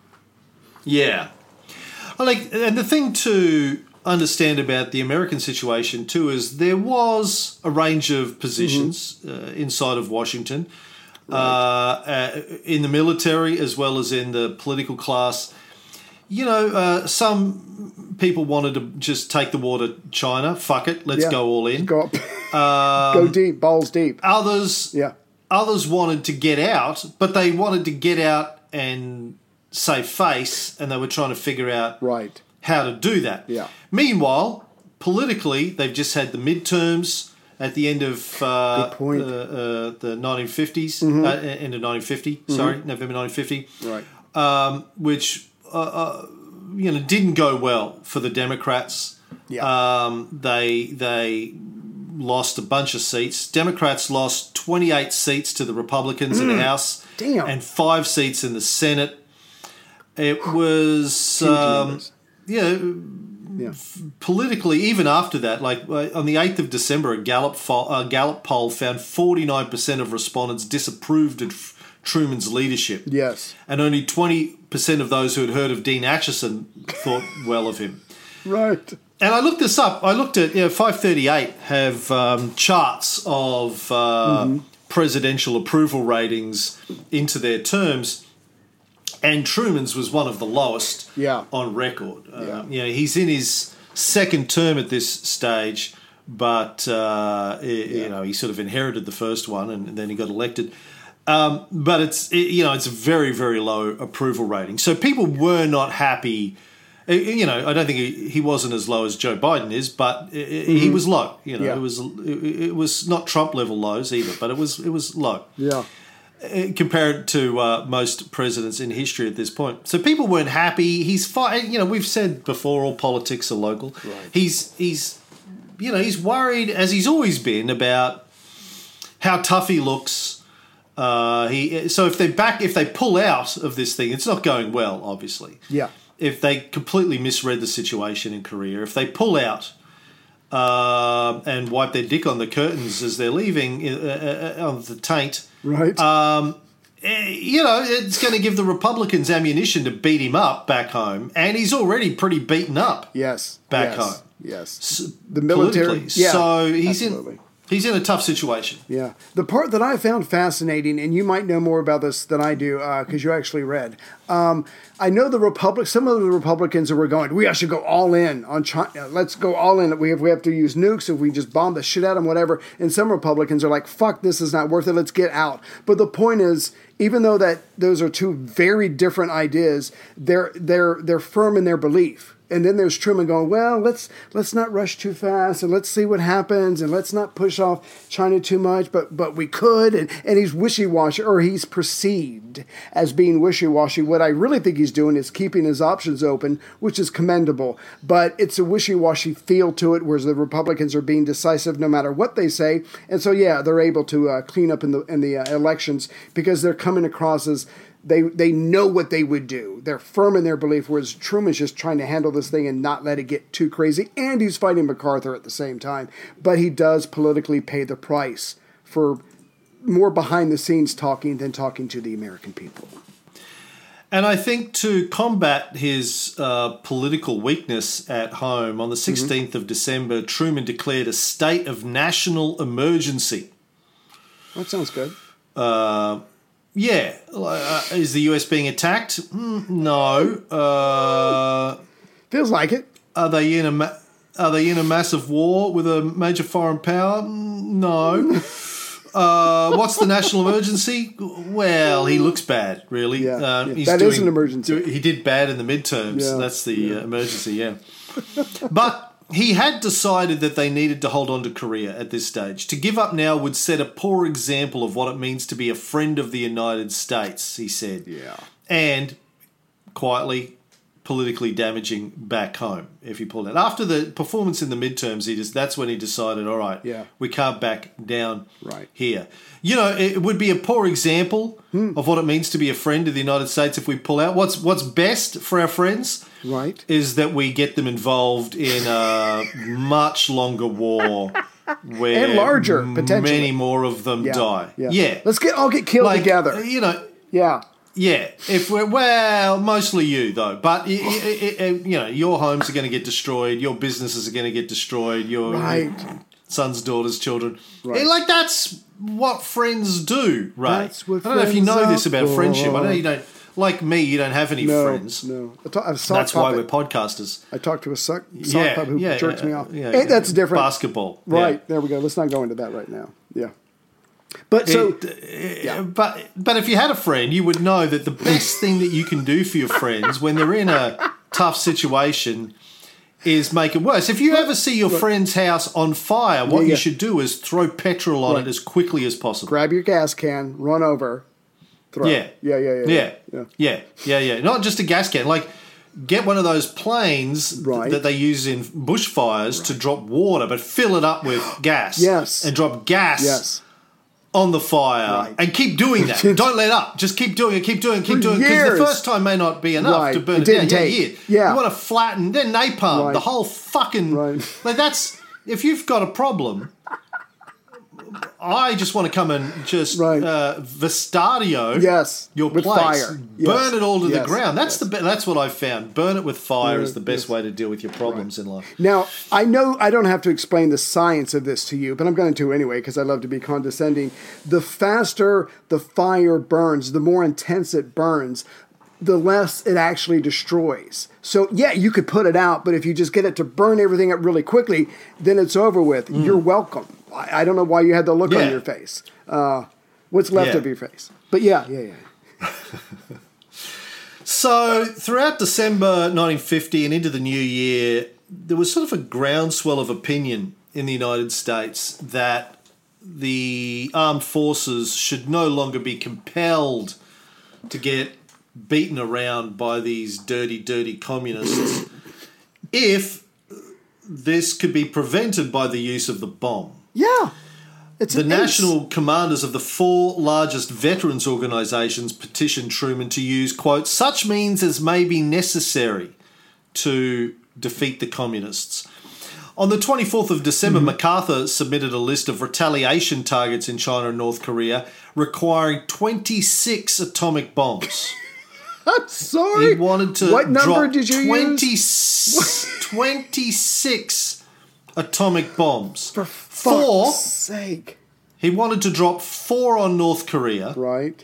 S5: Yeah. And the thing to understand about the American situation too is there was a range of positions inside of Washington, in the military as well as in the political class. Some people wanted to just take the war to China. Fuck it, let's go all in.
S6: Go up. Go deep, balls deep.
S5: Others wanted to get out, but they wanted to get out and save face, and they were trying to figure out how to do that.
S6: Yeah.
S5: Meanwhile, politically, they've just had the midterms at the end of the 1950s, end of 1950. November 1950.
S6: Right.
S5: Which didn't go well for the Democrats.
S6: Yeah.
S5: They lost a bunch of seats. Democrats lost 28 seats to the Republicans in the House.
S6: Damn.
S5: And 5 seats in the Senate. It was, politically, even after that, like on the 8th of December, a Gallup poll found 49% of respondents disapproved of Truman's leadership.
S6: Yes.
S5: And only 20% of those who had heard of Dean Acheson thought well of him.
S6: Right.
S5: And I looked this up. I looked at 538 have charts of presidential approval ratings into their terms, and Truman's was one of the lowest on record. He's in his second term at this stage, but he sort of inherited the first one, and then he got elected. But it's a very, very low approval rating. So people were not happy. I don't think he wasn't as low as Joe Biden is, but he was low. It was not Trump level lows either, but it was low.
S6: Yeah.
S5: Compared to most presidents in history at this point. So people weren't happy. He's we've said before, all politics are local.
S6: Right.
S5: He's worried, as he's always been, about how tough he looks. So if they pull out of this thing, it's not going well, obviously.
S6: Yeah.
S5: If they completely misread the situation in Korea, if they pull out and wipe their dick on the curtains as they're leaving on the taint,
S6: right?
S5: It's going to give the Republicans ammunition to beat him up back home, and he's already pretty beaten up.
S6: Yes,
S5: back home.
S6: Yes, the military. Yeah,
S5: so he's
S6: absolutely.
S5: He's in a tough situation.
S6: Yeah. The part that I found fascinating, and you might know more about this than I do because you actually read. I know some of the Republicans were going, we should go all in on China. Let's go all in. We have to use nukes if we just bomb the shit out of them, whatever. And some Republicans are like, fuck, this is not worth it. Let's get out. But the point is, even though that those are two very different ideas, they're firm in their belief. And then there's Truman going, well, let's not rush too fast, and let's see what happens, and let's not push off China too much, but we could. And he's wishy-washy, or he's perceived as being wishy-washy. What I really think he's doing is keeping his options open, which is commendable. But it's a wishy-washy feel to it, whereas the Republicans are being decisive no matter what they say. And so, yeah, they're able to clean up in the elections because they're coming across as They know what they would do. They're firm in their belief, whereas Truman's just trying to handle this thing and not let it get too crazy. And he's fighting MacArthur at the same time. But he does politically pay the price for more behind-the-scenes talking than talking to the American people.
S5: And I think to combat his political weakness at home, on the 16th of December, Truman declared a state of national emergency.
S6: That sounds good.
S5: Yeah. Is the US being attacked? No.
S6: Feels like it.
S5: Are they in a massive war with a major foreign power? No. What's the national emergency? Well, he looks bad, really.
S6: Yeah, that is an emergency.
S5: He did bad in the midterms.
S6: Yeah,
S5: that's the emergency, yeah. But he had decided that they needed to hold on to Korea at this stage. To give up now would set a poor example of what it means to be a friend of the United States, he said.
S6: Yeah.
S5: And quietly, politically damaging back home if he pulled out. After the performance in the midterms, that's when he decided, all right, we can't back down here. It would be a poor example of what it means to be a friend of the United States if we pull out. What's best for our friends is that we get them involved in a much longer war where
S6: and larger, potentially.
S5: Many more of them die. Yeah.
S6: Let's all get killed together. Yeah.
S5: Yeah, mostly you though. But your homes are going to get destroyed. Your businesses are going to get destroyed. Your sons, daughters, children. Right. That's what friends do, right?
S6: That's what
S5: I don't know if you know this about
S6: for.
S5: friendship. I know you don't. Like me, you don't have any friends.
S6: No,
S5: that's why we're podcasters.
S6: I talked to a sock puppet who jerks me off.
S5: Yeah,
S6: that's different.
S5: Basketball.
S6: Right, there we go. Let's not go into that right now. Yeah. But
S5: but if you had a friend, you would know that the best thing that you can do for your friends when they're in a tough situation is make it worse. If you ever see your friend's house on fire, what you should do is throw petrol on it as quickly as possible.
S6: Grab your gas can, run over, throw.
S5: Yeah. Not just a gas can, like. Get one of those planes that they use in bushfires to drop water, but fill it up with gas.
S6: Yes.
S5: And drop gas on the fire. And keep doing that. Don't let up. Just keep doing it, keep doing it. Because the first time may not be enough to burn it down. You want to flatten, then napalm the whole fucking... Like that's... If you've got a problem... I just want to come and just Vestadio your
S6: with
S5: place,
S6: fire.
S5: Burn it all to the ground. That's that's what I've found. Burn it with fire is the best way to deal with your problems in life.
S6: Now, I know I don't have to explain the science of this to you, but I'm going to anyway because I love to be condescending. The faster the fire burns, the more intense it burns, the less it actually destroys. So, yeah, you could put it out, but if you just get it to burn everything up really quickly, then it's over with. You're welcome. I don't know why you had the look on your face. What's left of your face. But yeah.
S5: So, throughout December 1950 and into the new year, there was sort of a groundswell of opinion in the United States that the armed forces should no longer be compelled to get beaten around by these dirty, dirty communists if this could be prevented by the use of the bomb.
S6: Yeah.
S5: The national commanders of the 4 largest veterans organisations petitioned Truman to use, quote, such means as may be necessary to defeat the communists. On the 24th of December, MacArthur submitted a list of retaliation targets in China and North Korea requiring 26 atomic bombs.
S6: I'm sorry.
S5: He wanted to
S6: what number
S5: drop
S6: did you use?
S5: 26 atomic bombs.
S6: For fuck's sake.
S5: He wanted to drop 4 on North Korea.
S6: Right.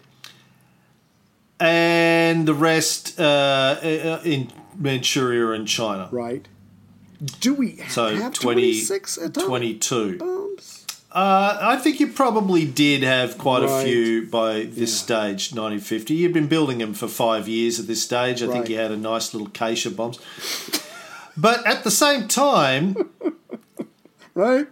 S5: And the rest in Manchuria and China.
S6: Right. Do we have 26 atomic
S5: 22
S6: bombs?
S5: I think you probably did have quite a few by this stage, 1950. You'd been building them for 5 years at this stage. I think you had a nice little cache of bombs. But at the same time...
S6: right?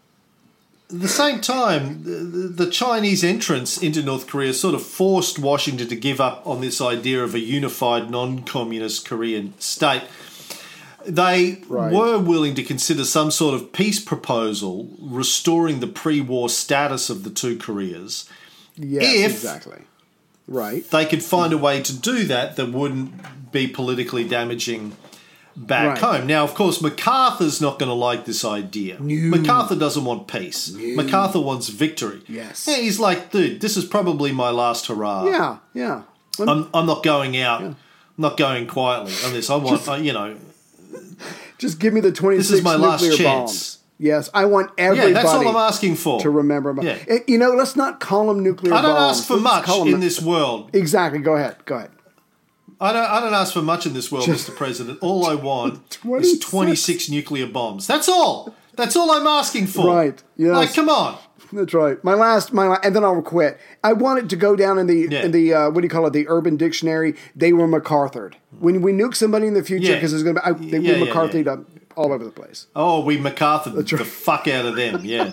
S5: At the same time, the Chinese entrance into North Korea sort of forced Washington to give up on this idea of a unified non-communist Korean state. They were willing to consider some sort of peace proposal restoring the pre-war status of the 2 Koreas.
S6: Yes, exactly. Right.
S5: They could find a way to do that wouldn't be politically damaging back home. Now, of course, MacArthur's not going to like this idea. No. MacArthur doesn't want peace. No. MacArthur wants victory.
S6: Yes.
S5: Yeah, he's like, dude, this is probably my last hurrah.
S6: Yeah, yeah.
S5: I'm not going out. I'm not going quietly on this. I want,
S6: just give me the 26
S5: this is my
S6: nuclear
S5: last chance.
S6: Bombs. Yes, I want everybody.
S5: Yeah, that's all I'm asking for.
S6: To remember.
S5: Yeah.
S6: Let's not call them nuclear bombs.
S5: I don't ask for much in this world.
S6: Exactly. Go ahead.
S5: I don't ask for much in this world, Mr. President. All I want is 26 nuclear bombs. That's all. That's all I'm asking for.
S6: Right. Yes.
S5: Like, come on.
S6: That's right. My last, and then I'll quit. I want it to go down in the what do you call it? The Urban Dictionary. They were MacArthured. When we nuke somebody in the future, because there's going to be, they were MacArthured up all over the place.
S5: Oh, we MacArthured the fuck out of them. Yeah.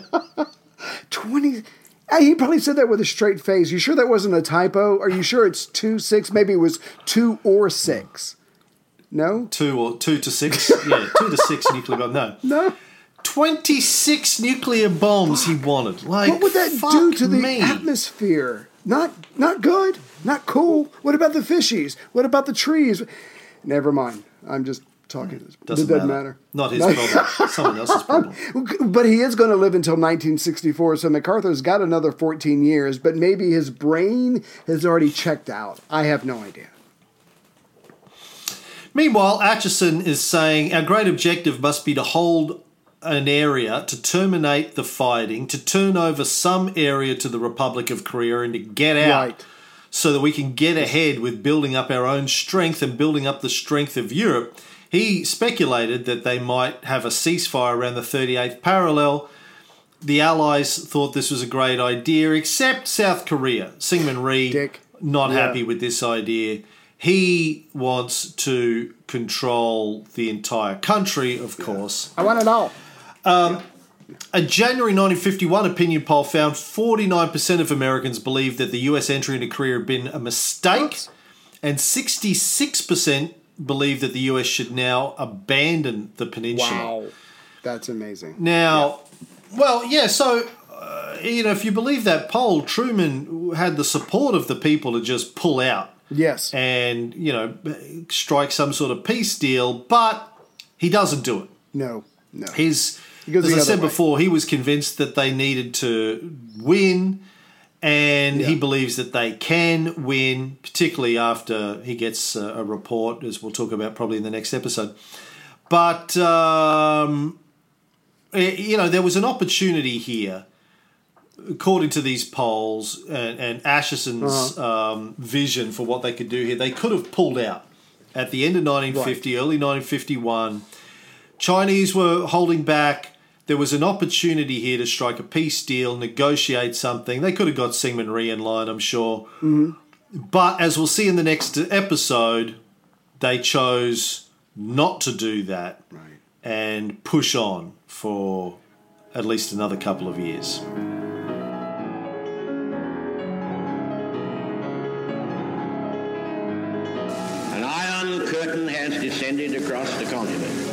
S6: 20. He probably said that with a straight face. You sure that wasn't a typo? Are you sure it's 2-6? Maybe it was 2 or 6. No?
S5: 2 to 6. Yeah, 2 to 6 nuclear bombs. No. 26 nuclear bombs he wanted. Like,
S6: what would that do to the atmosphere? Not good. Not cool. What about the fishies? What about the trees? Never mind. I'm just talking. It doesn't matter.
S5: Not his problem. Someone else's problem.
S6: But he is going to live until 1964, so MacArthur's got another 14 years, but maybe his brain has already checked out. I have no idea.
S5: Meanwhile, Acheson is saying our great objective must be to hold an area, to terminate the fighting, to turn over some area to the Republic of Korea and to get out so that we can get ahead with building up our own strength and building up the strength of Europe. He speculated that they might have a ceasefire around the 38th parallel. The Allies thought this was a great idea, except South Korea. Syngman Rhee, not happy with this idea. He wants to control the entire country, of course.
S6: I want it all.
S5: A January 1951 opinion poll found 49% of Americans believed that the US entry into Korea had been a mistake, and 66% believed that the US should now abandon the peninsula.
S6: Wow. That's amazing.
S5: Now, so, if you believe that poll, Truman had the support of the people to just pull out.
S6: Yes.
S5: And, strike some sort of peace deal, but he doesn't do it.
S6: No.
S5: As I said before, he was convinced that they needed to win, and he believes that they can win, particularly after he gets a report, as we'll talk about probably in the next episode. But, there was an opportunity here, according to these polls and Acheson's vision for what they could do here. They could have pulled out at the end of 1950, early 1951. Chinese were holding back. There was an opportunity here to strike a peace deal, negotiate something. They could have got Syngman Rhee in line, I'm sure. Mm-hmm. But as we'll see in the next episode, they chose not to do that and push on for at least another couple of years.
S12: An iron curtain has descended across the continent.